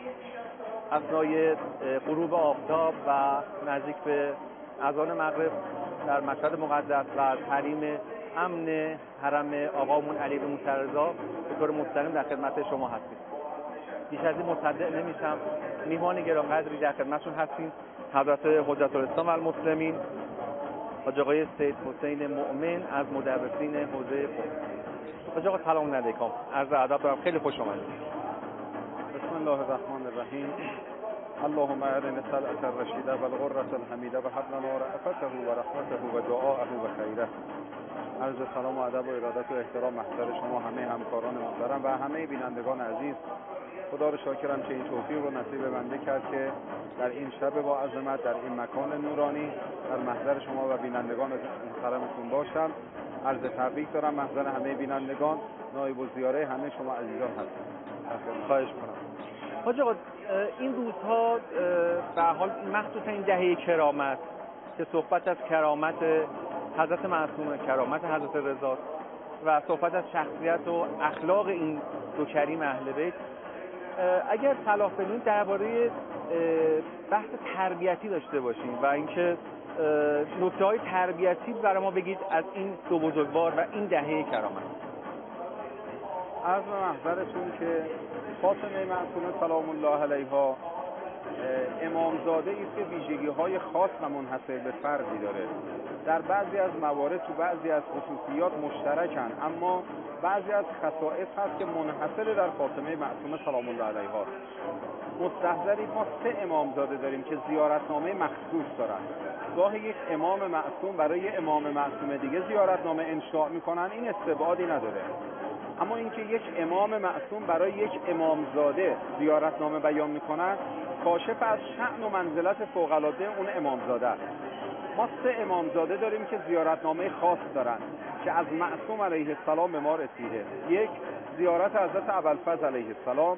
اثنای غروب آفتاب و نزدیک به اذان مغرب در مشهد مقدس و تحریم امن حرم آقامون علی بن موسی رضا به طور مستقیم در خدمت شما هستیم. بیش از این مصدق نمیشم. میهمان گرانقدری در خدمتشون هستیم، حضرت حجت الاسلام و المسلمین حاج آقای سید حسین مؤمن از مدرسین حوزه فقه. حاج آقا سلام علیکم، عرض ادب دارم، خیلی خوش آمدید.
بسم الله الرحمن الرحیم. اللهم ارنا الصلاة الرشیده و الغرة الحمیده و هب لنا رأفته و رحمته و دعاءه و خیره. عرض سلام و ادب و ارادت و احترام محضر شما همه همکاران محترم و همه بینندگان عزیز. خدا رو شاکرم که این توفیق رو نصیب بنده کرد که در این شب با عظمت در این مکان نورانی در محضر شما و بینندگان محترمتون باشم. عرض تبریک دارم محضر همه بینندگان، نایب الزیاره همه شما عزیزان هستم.
خواهش کنم. حاج آقا این روزها به حال مخصوصا این دهه کرامت که صحبت از کرامت حضرت معصومه، کرامت حضرت رضا و صحبت از شخصیت و اخلاق این دو کریم اهل بیت، اگر صلاح بدونید درباره بحث تربیتی داشته باشیم و اینکه نکته‌های تربیتی برای ما بگید از این دو بزرگوار و این دهه کرامت.
عرض محضرتون که فاطمه معصومه سلام الله علیها امامزاده است که ویژگی‌های خاص و منحصر به فردی داره. در بعضی از موارد تو بعضی از خصوصیات مشترکن، اما بعضی از خصائص هست که منحصر در فاطمه معصومه سلام الله علیها. مستحضرید ما سه امامزاده داریم که زیارتنامه مخصوص دارن. گاهی یک امام معصوم برای امام معصوم دیگه زیارتنامه انشاء میکنن، این استبعادی نداره. اما اینکه یک امام معصوم برای یک امامزاده زیارتنامه بیان میکنن، کاشف از شأن و منزلت فوق‌العاده اون امامزاده است. ما سه امامزاده داریم که زیارتنامه خاص دارن که از معصوم علیه السلام به ما رسیده. یک، زیارت حضرت ابوالفضل علیه السلام،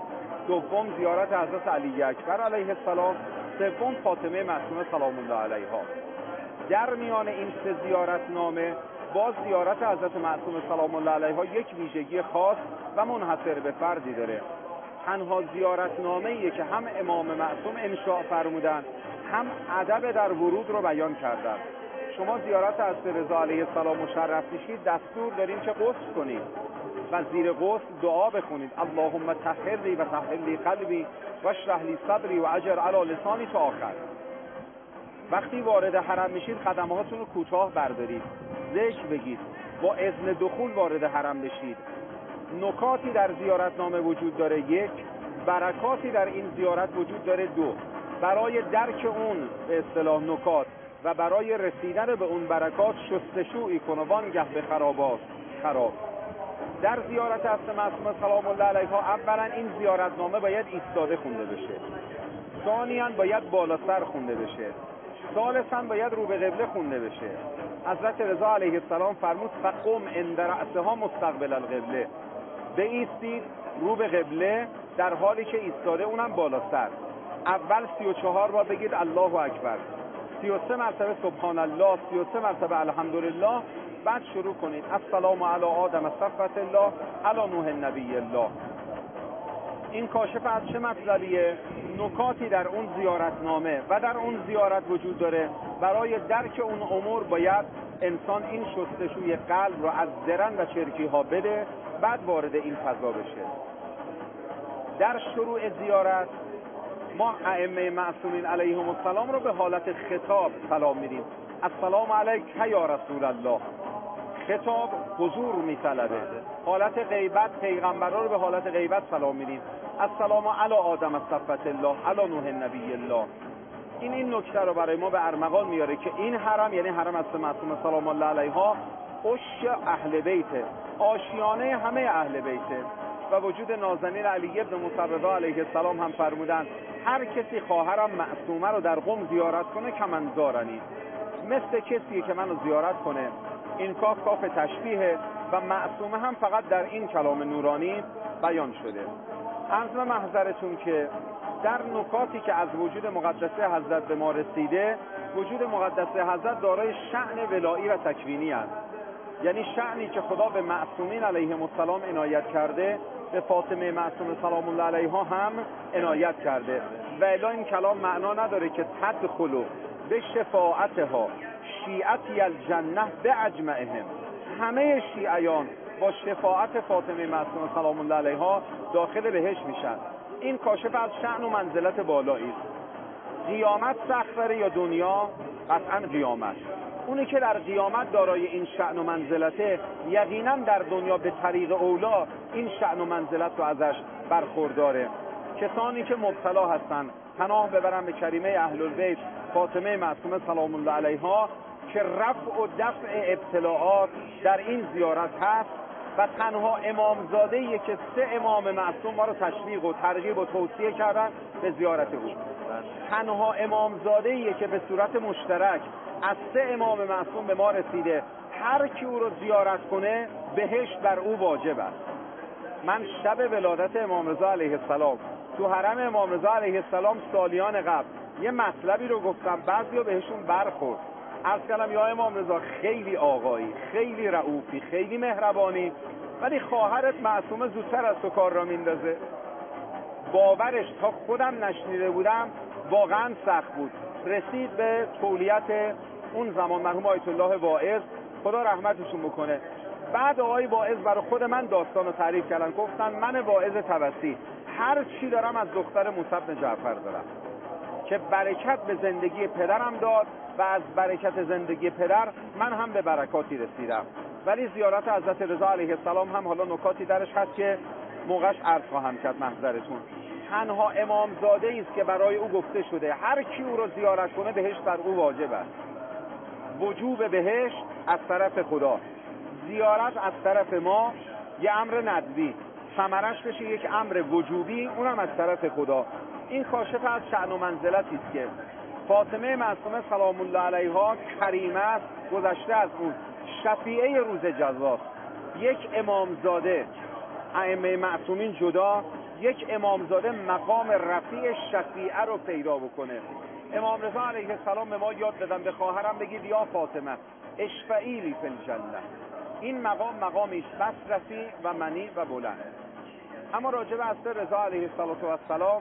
دوم زیارت حضرت علی اکبر علیه السلام، سوم فاطمه معصومه سلام الله علیها. در میان این سه زیارتنامه باز زیارت حضرت معصومه سلام الله علیها یک ویژگی خاص و منحصر به فردی داره. تنها زیارتنامه‌ایه که هم امام معصوم انشاء فرمودن، هم ادب در ورود رو بیان کردن. شما زیارت حضرت رضا علیه السلام مشرف میشید، دستور داریم که غسل کنید و زیر غسل دعا بخونید اللهم طهرنی و طهر لی قلبی و اشرح لی صدری و اجر علی لسانی تا آخر. وقتی وارد حرم میشید قدم‌هاتون رو کوتاه بردارید، ذکر بگید، با اذن دخول وارد حرم بشید. نکاتی در زیارتنامه وجود داره، یک، برکاتی در این زیارت وجود داره، دو. برای درک اون به اصطلاح نکات و برای رسیدن به اون برکات شستشویی کن و وانگه به خرابات خراب. در زیارت حضرت معصومه سلام الله علیها اولا این زیارتنامه باید ایستاده خونده بشه، ثانیاً باید بالا سر خونده بشه، ثالثاً باید رو به قبله خونده بشه. حضرت رضا علیه السلام فرمود فقم عند رأسها مستقبل القبله، بایستید رو به قبله در حالی که ایستاده، اونم بالا سر. اول سی و چهار بار بگید الله اکبر، سی و سه مرتبه سبحان الله، سی و سه مرتبه الحمدلله، بعد شروع کنید السلام علی آدم صفوة الله علی نوح نبی الله. این کاشف از چه مطلبیه؟ نکاتی در اون زیارتنامه و در اون زیارت وجود داره. برای درک اون امور باید انسان این شستشوی قلب رو از درن و چرکی ها بده، بعد وارد این فضا بشه. در شروع زیارت ما ائمه معصومین علیهم السلام رو به حالت خطاب سلام میدیم. السلام علیک یا رسول الله. خطاب حضور میطلبه. حالت غیبت پیغمبران رو به حالت غیبت سلام میدیم. السلام علی آدم صفوة الله علی نوح نبی الله. این این نکته رو برای ما به ارمغان میاره که این حرم، یعنی حرم حضرت معصومه سلام الله علیها، عش اهل بیته، آشیانه همه اهل بیته. و وجود نازنین علی ابن موسی رضا علیه السلام هم فرمودن هر کسی خواهرم معصومه رو در قم زیارت کنه کمن زارنی، مثل کسی که منو زیارت کنه. این کاف کاف تشبیه و معصومه هم فقط در این کلام نورانی بیان شده. عرض به محضرتون که در نکاتی که از وجود مقدسه حضرت به ما رسیده، وجود مقدسه حضرت دارای شأن ولایی و تکوینی است. یعنی شأنی که خدا به معصومین علیهم السلام عنایت کرده، به فاطمه معصومه سلام الله علیها هم عنایت کرده. و الا این کلام معنا نداره که تدخلوا به شفاعتها شیعتی الجنه به اجمعهم، همه شیعیان با شفاعت فاطمه معصومه سلام الله علیها داخل بهشت میشن. این کاشف از شأن و منزلت بالایی است. قیامت سخت‌تره یا دنیا؟ قطعا قیامت. اونی که در قیامت دارای این شأن و منزلته، یقینا در دنیا به طریق اولا این شأن و منزلت رو ازش برخورداره. کسانی که مبتلا هستن پناه ببرن به کریمه اهل البیت فاطمه معصومه سلام الله علیها که رفع و دفع ابتلاعات در این زیارت هست و تنها امامزاده‌ایه که سه امام معصوم ما رو تشویق و ترغیب و توصیه کردن به زیارت او. تنها امامزاده‌ایه که به صورت مشترک از سه امام معصوم به ما رسیده هر کی او رو زیارت کنه بهشت بر او واجب است. من شب ولادت امام رضا علیه السلام تو حرم امام رضا علیه السلام سالیان قبل یه مطلبی رو گفتم، بعضیا بهشون برخورد. عرض کردم یا امام رضا خیلی آقایی، خیلی رئوفی، خیلی مهربانی، ولی خواهرت معصومه زودتر از تو کار را میندازه. باورش تا خودم نشنیده بودم واقعا سخت بود. رسید به تولیت اون زمان مرحوم آیت الله واعظ، خدا رحمتشون بکنه. بعد آقای واعظ برای خود من داستان رو تعریف کردن، گفتن من واعظ طبسی هر چی دارم از دختر موسی بن جعفر دارم که برکت به زندگی پدرم داد و از برکت زندگی پدر من هم به برکاتی رسیدم. ولی زیارت حضرت رضا علیه السلام هم حالا نکاتی درش هست که موقعش عرض خواهم کرد محضرتون. تنها امامزاده ای است که برای او گفته شده هر کی او رو زیارت کنه بهشت بر او واجب است. وجوب بهشت از طرف خدا، زیارت از طرف ما یه امر ندبی، ثمرش بشه یک امر وجوبی، اونم از طرف خدا. این کاشف از شأن و منزلتی است که فاطمه معصومه سلام الله علیها کریمه است، گذشته از اون شفیعه روز جزاست. یک امامزاده ائمه معصومین جدا، یک امامزاده مقام رفیع شفیعه رو پیدا بکنه. امام رضا علیه السلام به ما یاد دادن به خواهرم بگید یا فاطمه اشفعی لی فی الجنه. این مقام مقامی است بس رفیع و منی و بلند. اما راجع به حضرت رضا علیه السلام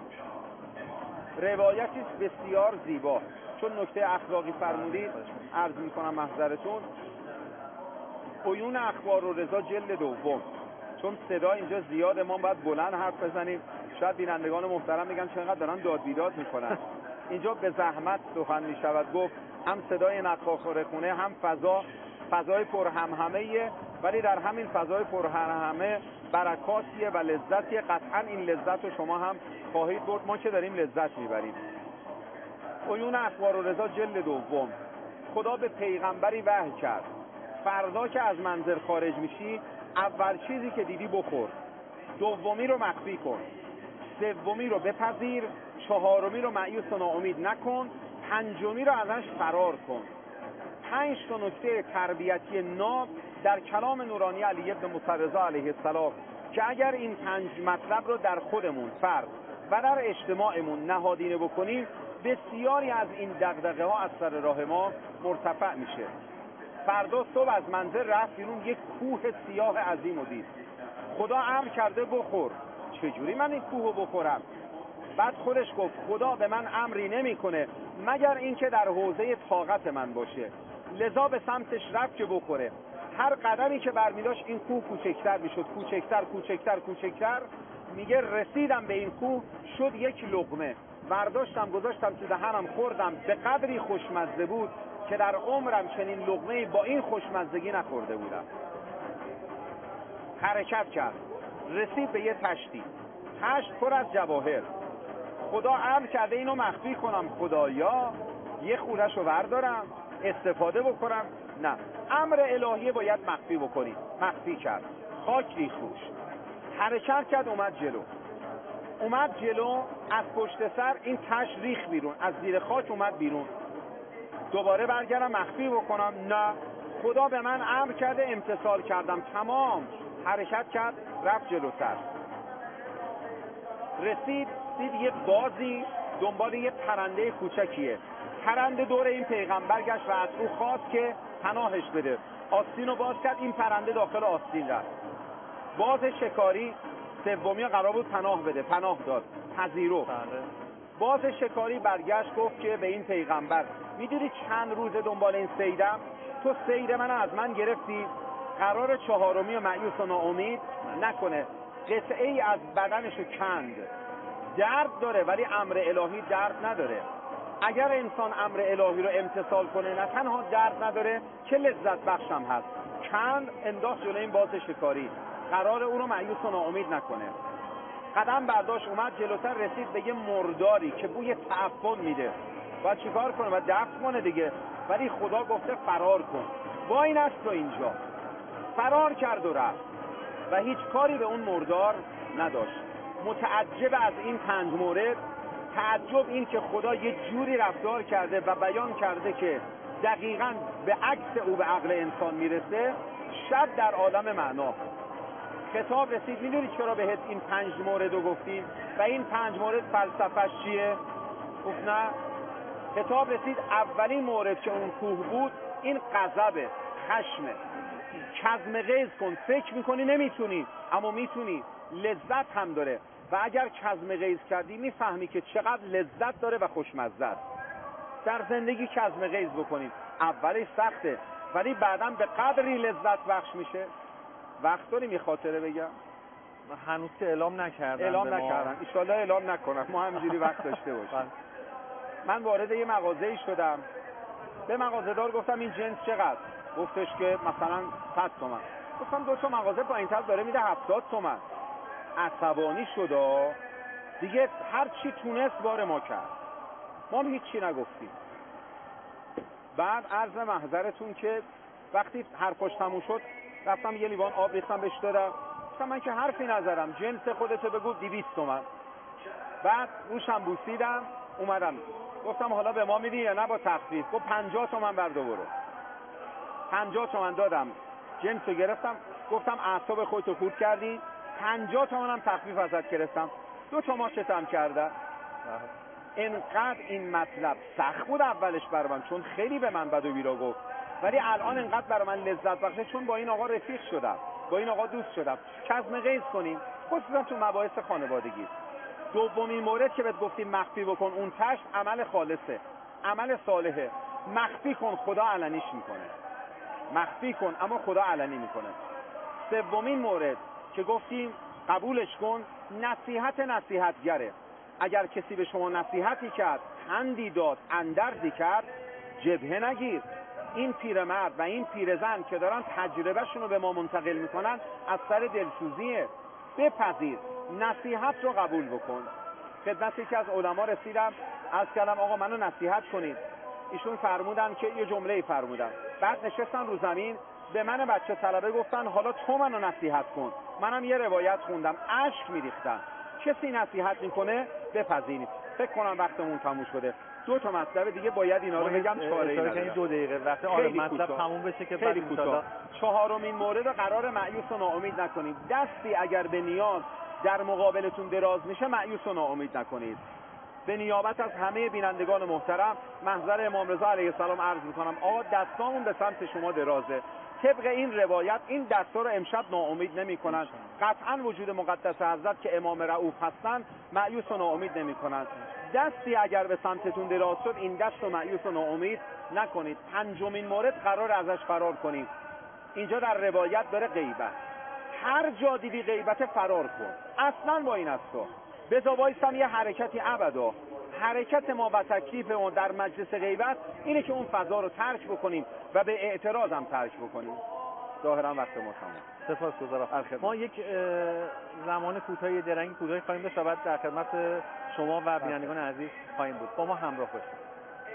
روایتی بسیار زیبا، چون نکته اخلاقی فرمودید عرض میکنم محضرتون. عیون اخبار و رضا جلد دوم، چون صدا اینجا زیاده ما باید بلند حرف بزنیم، شاید بینندگان محترم میگن چقدر دارن داد بیداد میکنن. اینجا به زحمت سخن میشود گفت، هم صدای نقاشخوره خونه، هم فضا فضای پرهمهمه، ولی در همین فضای پرهمهمه برکاتیه و لذتیه. قطعا این لذت رو شما هم خواهید برد، ما که داریم لذت میبریم. عیون اخبار و رضا جلد دوم. خدا به پیغمبری وحی کرد فردا که از منزل خارج میشی اول چیزی که دیدی بخور، دومی رو مخفی کن، سومی رو بپذیر، چهارمی رو مایوس و ناامید نکن، پنجمی رو ازش فرار کن. پنج تا نکته تربیتی ناب در کلام نورانی علی ابن موسی رضا علیه السلام که اگر این پنج مطلب رو در خودمون فرد و در اجتماعمون نهادینه بکنیم بسیاری از این دغدغه ها از سر راه ما مرتفع میشه. فردا صبح از منزل رفت بیرون، یک کوه سیاه عظیم رو دید. خدا امر کرده بخور. چجوری من این کوه رو بخورم؟ بعد خودش گفت خدا به من امری نمیکنه مگر اینکه در حوزه طاقت من باشه. لذا به سمتش رفت که بخوره. هر قدمی که برمیداشت این کوه کوچکتر میشد، کوچکتر کوچکتر کوچکتر. میگه رسیدم به این کوه، شد یک لقمه، برداشتم گذاشتم تو دهنم، خوردم، به قدری خوشمزه بود که در عمرم چنین لقمه با این خوشمزگی نخورده بودم. حرکت کرد، رسید به یه تشتی، تشت پر از جواهر. خدا امر کرده اینو مخفی کنم، خدایا یه خورش رو بردارم استفاده بکنم؟ نه، امر الهی باید مخفی بکنی. مخفی کرد، خاک ریخت روش، حرکت کرد، اومد جلو اومد جلو از پشت سر این تش ریخ بیرون، از زیر خاک اومد بیرون. دوباره برگردم مخفی بکنم؟ نه، خدا به من امر کرده، امتثال کردم، تمام. حرکت کرد، رفت جلوتر، رسید دید یه بازی دنبال یه پرنده کوچکیه. پرنده دور این پیغمبر گشت و از او خواست که پناهش بده. آستین رو باز کرد، این پرنده داخل آستین رفت. باز شکاری سومی قرار بود پناه بده، پناه داد، پذیرفت. باز شکاری برگشت گفت که به این پیغمبر میدونی چند روز دنبال این سیدم، تو سید من از من گرفتی، قرار چهارمی و مایوس و ناامید نکنه. قطعه ای از بدنشو کند، درد داره ولی امر الهی درد نداره. اگر انسان امر الهی رو امتثال کنه نه تنها درد نداره که لذت بخشم هست. کند، انداخت جلوی این باز شکاری، قرار او رو مایوس و ناامید نکنه. قدم برداشت، اومد جلوتر، رسید به یه مرداری که بوی تعفن میده. باید چیکار کنه؟ باید دفع کنه دیگه. ولی خدا گفته فرار کن، وای نست تو اینجا. فرار کرد و رفت و هیچ کاری به اون مردار نداشت. متعجب از این پنج مورد، تعجب این که خدا یه جوری رفتار کرده و بیان کرده که دقیقاً به عکس او به عقل انسان میرسه. شب در عالم معنا خطاب رسید، میدونی چرا بهت این پنج مورد رو گفتیم و این پنج مورد فلسفه‌اش چیه؟ گفت نه. خطاب رسید اولین مورد که اون کوه بود این غضبه، خشمه. کظم غیظ کن، فکر میکنی نمیتونی اما میتونی، لذت هم داره و اگر کظم غیظ کردی میفهمی که چقدر لذت داره و خوشمزه است. در زندگی کظم غیظ بکنید، اولش سخته ولی بعداً به قدری لذت بخش میشه. وقت داریم یه خاطره بگم؟
هنوز که اعلام نکردن.
اعلام نکردن، ان شاءالله اعلام نکنم، ما همینجوری وقت داشته باشیم. من وارد یه مغازه‌ای شدم، به مغازه‌دار گفتم این جنس چقدر؟ گفتش که مثلا صد تومن. گفتم دو تا مغازه پایین‌تر داره میده هفتاد تومن. عصبانی شد دیگه، هر چی تونست بار ما کرد، ما هم هیچی نگفتیم. بعد عرض محضرتون که وقتی حرفاش تموم شد رفتم یه لیوان آب ریختم بهش دادم. گفتم من که حرفی نزدم، جنس خودتو بگو، دویست تومن. بعد روشم بوسیدم، اومدم گفتم حالا به ما میدی یا نه با تخفیف؟ گفت پنجاه تومن بردار برو. پنجاه تومن دادم، جنس رو گرفتم، گفتم اعصاب خودتو خورد کردی، پنجاه تومن هم تخفیف ازت گرفتم، دو تا ماچتم کرده. اینقدر این مطلب سخت بود اولش برای من، چون خیلی به من بد و بیرا گفت، ولی الان اینقدر برای من لذت بخشه چون با این آقا رفیق شدم، با این آقا دوست شدم. کظم غیظ کنیم، خصوصا تو مباحث خانوادگی. دومین مورد که بهت گفتیم مخفی بکن، اون تش عمل خالصه، عمل صالحه. مخفی کن، خدا علنیش میکنه. مخفی کن اما خدا علنی میکنه. سومین مورد که گفتیم قبولش کن، نصیحت نصیحتگره. اگر کسی به شما نصیحتی کرد، خندی داد، اندرزی کرد، جبهه نگیر. این پیرمرد و این پیرزن که دارن تجربهشون رو به ما منتقل میکنن از سر دلسوزیه. بپذیر، نصیحت رو قبول بکن. خدمت یکی از علما رسیدم، عرض کردم آقا منو نصیحت کنید. ایشون فرمودن که یه جمله فرمودن، بعد نشستن رو زمین به من بچه طلبه گفتن حالا تو منو نصیحت کن. منم یه روایت خوندم، اشک میریختم. کسی نصیحت میکنه بپذیرید. فکر کنم وقتمون تموم شده. دو تا مطلب دیگه باید اینا رو بگم، چاره ای ندارم.
دو دقیقه وقت آره مطلب تموم بشه که
خیلی کوتاه. چهارمین مورد قرار مایوس و ناامید نکنید. دستی اگر به نیاز در مقابلتون دراز میشه مایوس و ناامید نکنید. به نیابت از همه بینندگان محترم محضر امام رضا علیه السلام عرض میکنم آقا دستامون به سمت شما درازه. طبق این روایت این دستا رو امشب ناامید نمی‌کنند. قطعاً وجود مقدس حضرت که امام رؤوف هستند مایوس و ناامید نمی‌کنند. دستی اگر به سمتتون دراز شد این دست رو مایوس و ناامید نکنید. پنجمین مورد قرار ازش فرار کنید. اینجا در روایت داره غیبت. هر جا دیدی غیبت فرار کن. اصلاً با این است تو بذار وایسم یه حرکتی ابدا. حرکت ما و تکلیف ما در مجلس غیبت اینه که اون فضا رو ترک بکنیم و به اعتراض هم ترک بکنیم. ظاهرا وقت ما تمام.
سپاسگزارم. ما یک زمان کوتاهی درنگ کوتاهی خواهیم داشت و بعد در خدمت شما و بینندگان عزیز خواهیم بود. با ما همراه باشید.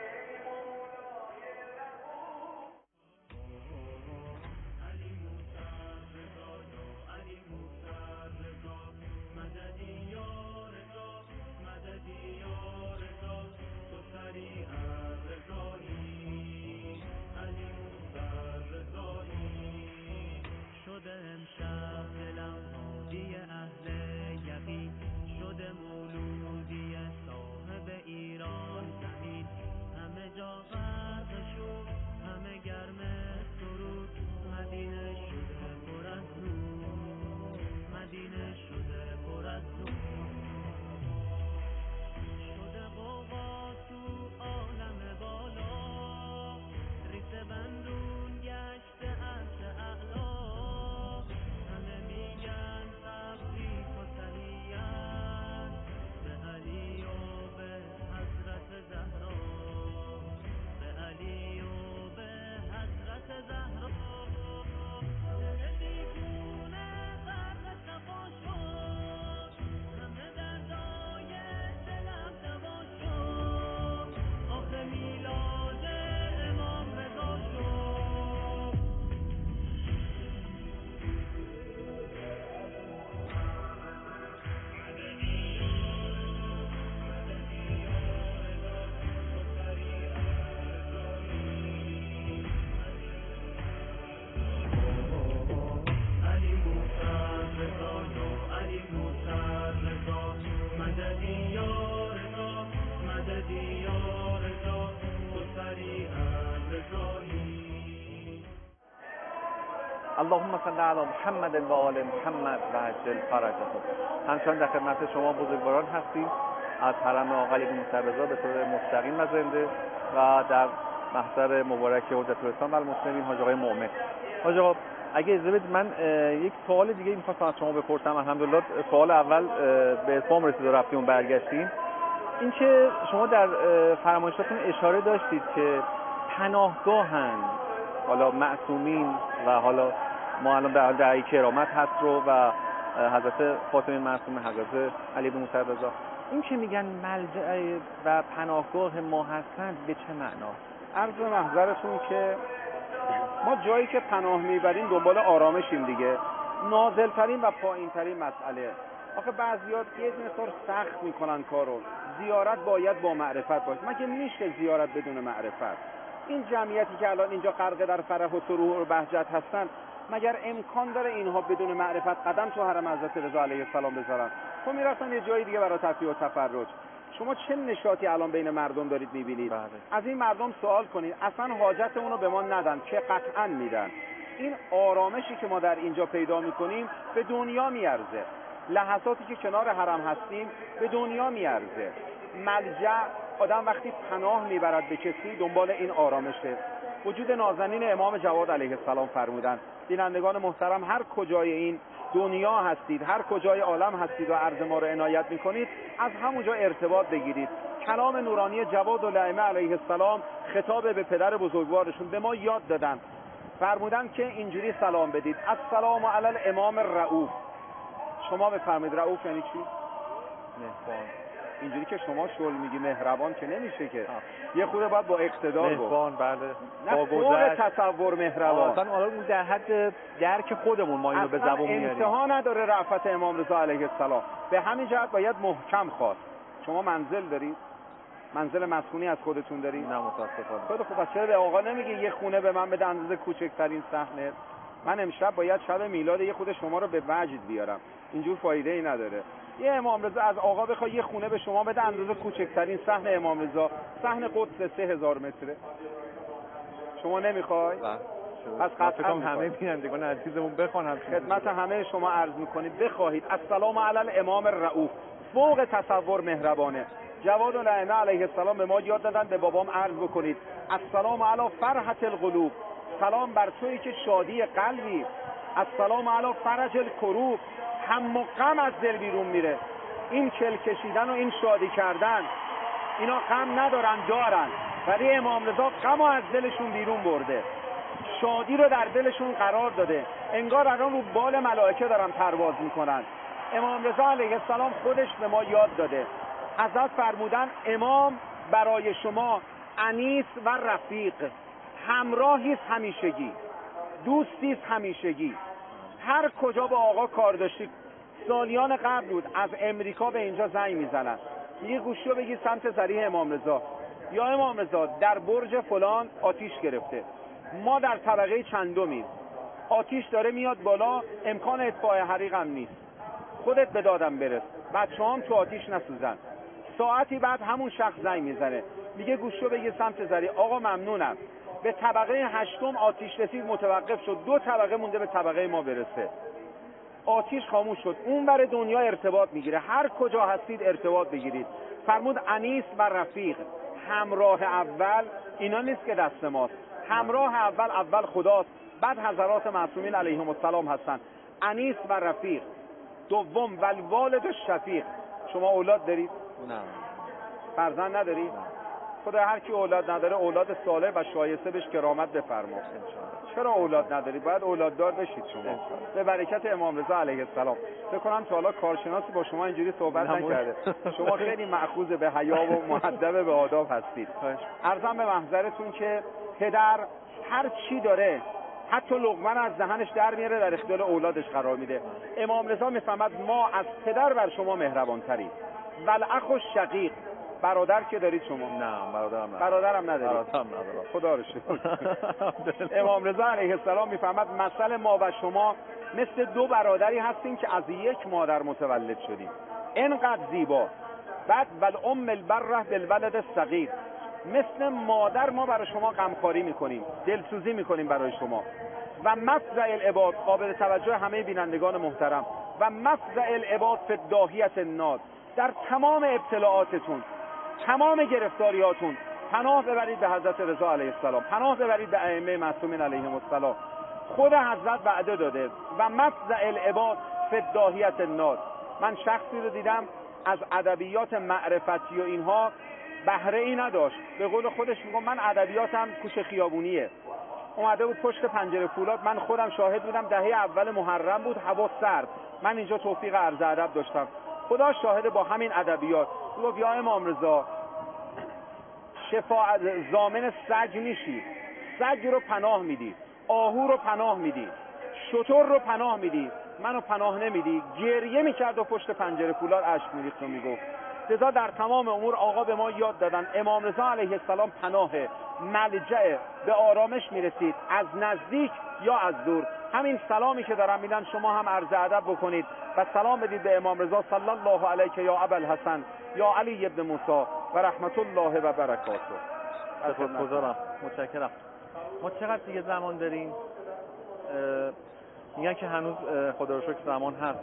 اللهم صل علی محمد و آل محمد و عجل فرجهم. همچنان در خدمت شما بزرگواران هستیم از حرم آقا علی موسی رضا به طور مستقیم و زنده و در محضر مبارک حجت الاسلام و المسلمین حاج آقای مؤمن. حاج آقا اگه اجازه بدید من یک سوال دیگه می‌خواستم از شما بپرسم. الحمدلله سوال اول به اتمام رسید و رفتیم و برگشتیم. این که شما در فرمایشاتون اشاره داشتید که پناهگاهند حالا معصومین و حالا ما الان در دعای کرامت هست رو و حضرت فاطمه معصومه، حضرت علی بن موسی رضا، این که میگن ملجأ و پناهگاه ما هستند به چه معنا؟
عرض محضرتون که ما جایی که پناه میبریم دنبال آرامشیم دیگه. نازلترین و پایینترین مسئله. آخه بعضیات یه مقدار سخت میکنن کارو. زیارت باید با معرفت باشه. مگه میشه زیارت بدون معرفت؟ این جمعیتی که الان اینجا غرق در فرح و سرور و بهجت هستن، مگر امکان داره اینها بدون معرفت قدم تو حرم حضرت رضا علیه السلام بذارن؟ خب میرفتن یه جایی دیگه برای تفریح و تفرج. شما چه نشاطی الان بین مردم دارید میبینید؟
بله.
از این مردم سوال کنید، اصلا حاجت اونو به ما ندن که قطعا میدن. این آرامشی که ما در اینجا پیدا میکنیم به دنیا میارزه. لحظاتی که کنار حرم هستیم به دنیا میارزه. ملجأ، آدم وقتی پناه میبرد به کسی دنبال این آرامشه. وجود نازنین امام جواد علیه السلام فرمودند بینندگان محترم هر کجای این دنیا هستید، هر کجای عالم هستید و عرض ما رو عنایت میکنید، از همونجا ارتباط بگیرید. کلام نورانی جواد الائمه علیه السلام خطاب به پدر بزرگوارشون به ما یاد دادن. فرمودند که اینجوری سلام بدید: السلام علی الامام الرؤوف. شما بفرمایید رؤوف یعنی چی؟
مهربان.
اینجوری که شما شل میگی مهربان که نمیشه که. آه. یه خورده باید با اقتدار گفت.
مهربان بله.
با گذشت تصور مهربان.
اصلا اون در حد درک خودمون ما اینو به زبون میاریم.
انتها نداره رأفت امام رضا علیه السلام. به همین جهت باید محکم خواست. شما منزل دارید؟ منزل مسکونی از خودتون دارید؟
نه متاسفانه.
خیلی خوب. پس چرا به آقا نمیگه یه خونه به من بده اندازه کوچکترین صحنه؟ من امشب باید شب میلاد یه خود شما رو به وجد بیارم. اینجور فایده ای نداره. یه امام رضا از آقا بخواد یه خونه به شما بده اندازه کوچکترین صحن امام رضا، صحن قدس سه هزار متره. شما نمیخوای؟
پس قطعا همه بینندگان عزیزمون بخوان
خدمت همه شما عرض میکنید بخواهید السلام علی الامام الرؤوف، فوق تصور مهربانه. جواد الائمه علیه السلام به ما یاد دادن به بابام عرض بکنید السلام علی فرحة القلوب، سلام بر تویی که شادی قلبی، السلام علی فرج الکروب، هم و غم از دل بیرون میره. این چل کشیدن و این شادی کردن، اینا غم ندارن دارن، ولی امام رضا غم از دلشون بیرون برده. شادی رو در دلشون قرار داده، انگار الان رو بال ملائکه دارن پرواز میکنن. امام رضا علیه السلام خودش به ما یاد داده. حضرت فرمودن امام برای شما انیس و رفیق، همراهی همیشگی، دوستی همیشگی. هر کجا با آقا کار داشتی، سالیان قبل بود از امریکا به اینجا زنگ میزنن، میگه گوشی رو بگی سمت ذریح امام رضا، یا امام رضا در برج فلان آتیش گرفته، ما در طبقه چندمیم، آتیش داره میاد بالا، امکان اطفاء حریق هم نیست، خودت به دادم برس، بچه هم تو آتیش نسوزن. ساعتی بعد همون شخص زنگ میزنه، میگه گوشی رو بگی سمت ذریح، آقا ممنونم، به طبقه هشتم آتیش رسید، متوقف شد، دو طبقه مونده به طبقه ما برسه، آتیش خاموش شد. اون بر دنیا ارتباط میگیره، هر کجا هستید ارتباط بگیرید. فرمود انیس و رفیق، همراه اول اینا نیست که دست ماست، همراه اول اول خداست، بعد حضرات معصومین علیهم السلام هستن. انیس و رفیق. دوم والوالد الشفیق. شما اولاد دارید؟
نه.
فرزند ندارید؟ خدا هر کی اولاد نداره اولاد صالح و شایسته بهش کرامت بفرما. چرا اولاد ندارید؟ باید اولاددار بشید شما. به برکت امام رضا علیه السلام. فکر کنم تا حالا کارشناسی با شما اینجوری صحبت نکرده. شما خیلی مأخوذ به حیا و مؤدب به آداب هستید. عرضم به محضرتون که پدر هر چی داره، حتی لقمه از دهنش در میاره، در اختیار اولادش قرار میده. امام رضا میفهمد ما از پدر بر شما مهربانتریم. والاخ الشقیق، برادر که دارید شما؟
نه برادرم ندارم.
برادرم ندارید؟
برادرم ندارم.
خدا رو شکر. امام رضا علیه السلام میفهمد مثل ما و شما مثل دو برادری هستیم که از یک مادر متولد شدیم، اینقدر زیبا. بعد والام البره بالولد الصغیر، مثل مادر ما برای شما غمخواری میکنیم، دلسوزی میکنیم برای شما. و مفزع العباد، قابل توجه همه بینندگان محترم، و مفزع العباد فی الداهیة الناس، در تمام ابتلاعاتتون، تمام گرفتاریاتون پناه ببرید به حضرت رضا علیه السلام، پناه ببرید به ائمه معصومین علیهم السلام. خود حضرت وعده داده و مفزع العباد فی الداهیة الناس. من شخصی رو دیدم از ادبیات معرفتی و اینها بهره ای نداشت، به قول خودش میگم من ادبیاتم کوچه خیابونیه. اومده بود پشت پنجره فولاد، من خودم شاهد بودم، دهه اول محرم بود، هوا سرد، من اینجا توفیق عرض ادب داشتم، خدا شاهد با همین ادبیات. گفت یا امام رضا شفاعت ضامن سگ میشی، سگ رو پناه میدی، آهو رو پناه میدی، شتر رو پناه میدی، منو پناه نمیدی. گریه میکرد و پشت پنجره فولاد اشک میریخت و میگفت. لذا در تمام امور آقا به ما یاد دادن امام رضا علیه السلام پناه، ملجأ، به آرامش میرسید از نزدیک یا از دور. همین سلامی که دارم میدن شما هم عرض ادب بکنید و سلام بدید به امام رضا صلی الله علیه یا ابوالحسن یا علی ابن موسی و رحمت الله و برکاته.
سپاسگزارم، متشکرم. ما چقدر دیگه زمان داریم؟ میگن که هنوز خدا رو شکر زمان هست.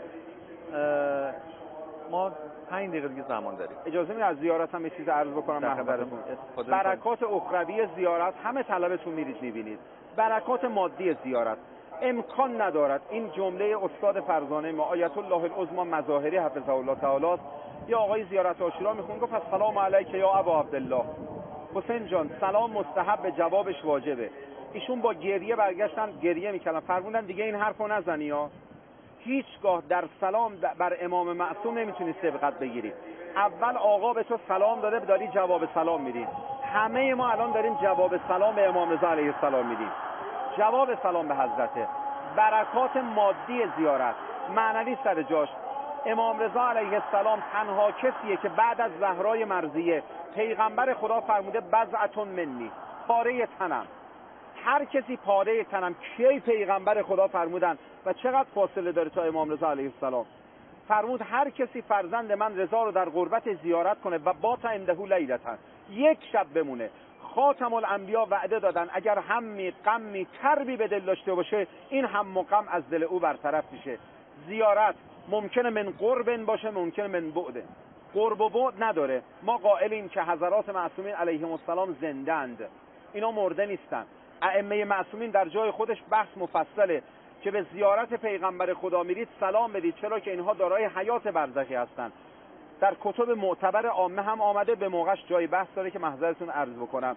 ما پنج دقیقه دیگه زمان داریم.
اجازه میدید از زیارت هم یه چیز عرض بکنم محضرتون؟ برکات اخروی زیارت همه طلبتون میرید میبینید. برکات مادی زیارت امکان ندارد. این جمله استاد فرزانه ما آیت الله العظمی مظاهری حفظه الله تعالی، یا آقای زیارت عاشورا میخون، گفت السلام علیک یا ابا عبدالله. حسین جان سلام مستحب، جوابش واجبه. ایشون با گریه برگشتن گریه میکردن، فرمودن دیگه این حرفو نزنی ها. هیچگاه در سلام بر امام معصوم نمیتونی سبقت بگیری. اول آقا به تو سلام داده، داری جواب سلام میدی. همه ما الان داریم جواب سلام به امام رضا علیه السلام میدیم. جواب سلام به حضرته. برکات مادی زیارت معنوی سر جاش. امام رضا علیه السلام تنها کسیه که بعد از زهرای مرضیه پیغمبر خدا فرموده بضعة منی، پاره تنم. هر کسی پاره تنم. کی پیغمبر خدا فرمودن و چقدر فاصله داره تا امام رضا علیه السلام؟ فرمود هر کسی فرزند من رضا رو در غربت زیارت کنه و بات عنده لیلتن، یک شب بمونه. خاتم الانبیا وعده دادن اگر همی غمی کربی به دل داشته باشه این هم و غم از دل او برطرف میشه. زیارت ممکنه من قرب باشه، ممکنه من بعد. قرب و بعد نداره. ما قائلیم که حضرات معصومین علیهم السلام زندند، اینا مرده نیستن. ائمه معصومین در جای خودش بحث مفصله که به زیارت پیغمبر خدا میرید سلام بدید، چرا که اینها دارای حیات برزخی هستند. در کتب معتبر عامه هم آمده، به موقعش جای بحث داره که محضرتون عرض بکنم.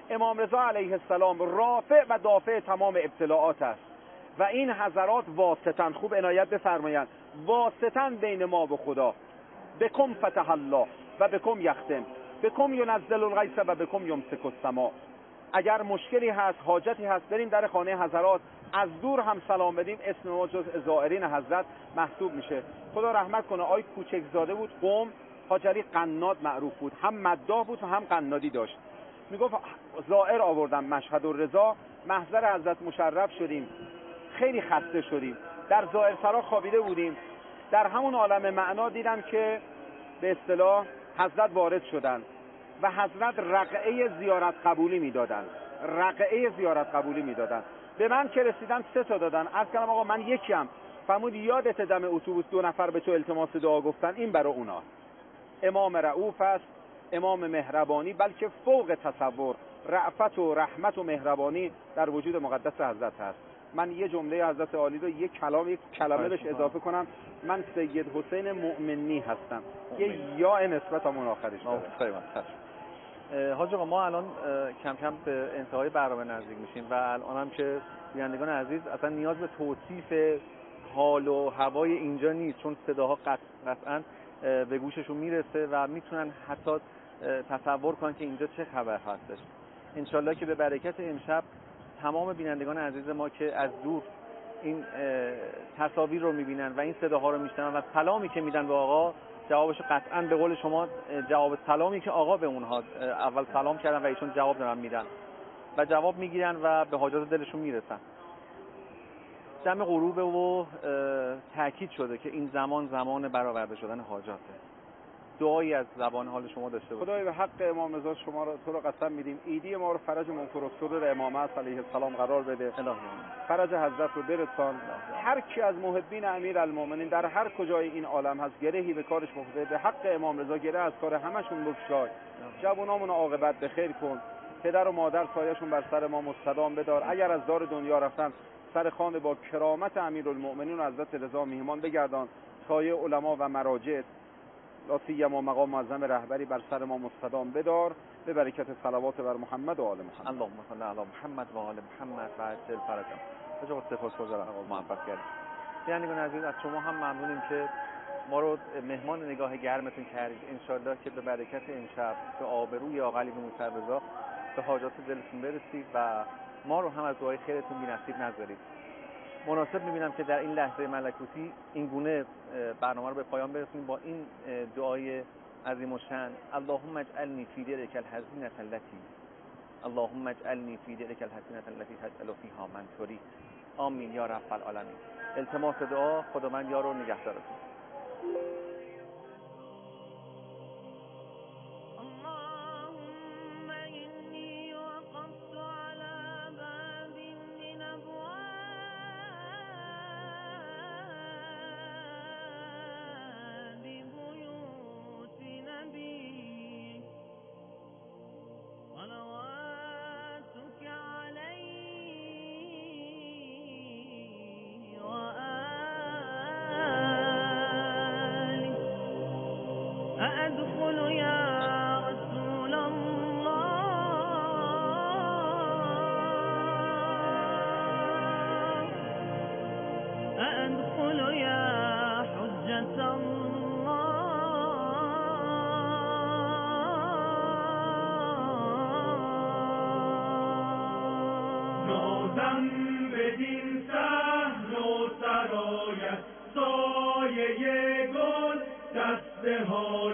امام رضا علیه السلام رافع و دافع تمام ابتلاعات است و این حضرات واسطن، خوب عنایت بفرمایند، واسطن بین ما و خدا. بکم فتح الله و بکم یختم، بکم ینزل الغیث و بکم یمسک السما. اگر مشکلی هست، حاجتی هست، بریم در خانه حضرات، از دور هم سلام بدیم، اسم ما جز زائرین حضرت محسوب میشه. خدا رحمت کنه، آی کوچکزاده بود، قم حاجری قناد معروف بود، هم مداح بود و هم قنادی داشت. میگفت زائر آوردم مشهد الرضا، محضر حضرت مشرف شدیم، خیلی خسته شدیم، در زائر سرا خوابیده بودیم، در همون عالم معنا دیدم که به اصطلاح حضرت وارد شدن و حضرت رقعه زیارت قبولی میدادن، رقعه زیارت قبولی میدادن. به من که رسیدن سه تا دادن. عرض کردم آقا من یکیم. فرمود یادت دم اتوبوس دو نفر به تو التماس دعا گفتن، این برای اونا. امام رؤوف است، امام مهربانی، بلکه فوق تصور، رأفت و رحمت و مهربانی در وجود مقدس حضرت هست. من یه جمله حضرت عالی رو یک کلام یک کلمه بهش اضافه کنم، من سید حسین مؤمنی هستم. یه یا نسبت همون آخرش داره.
حاج آقا ما الان کم کم به انتهای برنامه نزدیک میشیم و الان هم که بینندگان عزیز اصلا نیاز به توصیف حال و هوای اینجا نیست، چون صداها قطعا به گوششون میرسه و میتونن حتی تصور کنن که اینجا چه خبر هستش. انشالله که به برکت امشب تمام بینندگان عزیز ما که از دور این تصاویر رو میبینن و این صداها رو میشنون و سلامی که میدن به آقا، جوابش قطعا به قول شما جواب سلامی که آقا به اونها اول سلام کردن و ایشون جواب دارن میدن و جواب میگیرن و به حاجات دلشون میرسن. دم غروب و تاکید شده که این زمان زمان برآورده شدن حاجاته. دعایی از زبان حال شما داشته باشید.
خدای به حق امام رضا شما رو تو رو قسم میدیم، ایدی ما رو فرج منکر اکتبر امام علیه السلام قرار بده.
الهی
فرج حضرت رو برسان. هر کی از محبین امیرالمومنین در هر کجای این عالم هست گرهی به کارش مفته، به حق امام رضا گره از کار همشون بگشای. جوانامون عاقبت به خیر کن. پدر و مادر سایه‌شون بر سر ما مستدام بدار. اگر از دار دنیا رفتن سر خانه با کرامت امیرالمومنین حضرت رضا میهمان بگردان. سایه علما و مراجع لا سیما مقام معظم رهبری بر سر ما مستدام بدار، به برکت صلوات بر محمد و آل محمد.
اللهم صل علی محمد و آل محمد و عجل فرجهم. بجا سپاسگزارم آقا محبت کردید. بینندگان عزیز از شما هم ممنونیم که ما رو مهمان نگاه گرمتون کردید. ان شاءالله که به برکت امشب به آبروی آقا علی موسی رضا به حاجات دلتون برسید و ما رو هم از دعای خیرتون بی‌نصیب نذارید. مناسب می‌بینم که در این لحظه ملکوتی این گونه برنامه رو به پایان برسونیم با این دعای عظیم الشأن: اللهم اجعلنی فی دلک الحزینة التي اللهم اجعلنی فی دلک الحزینة التي تجعل فیها من ترید. آمین یا رب العالمین. التماس دعا، خداوند یار و نگهدارتون.
سایه گل دست ها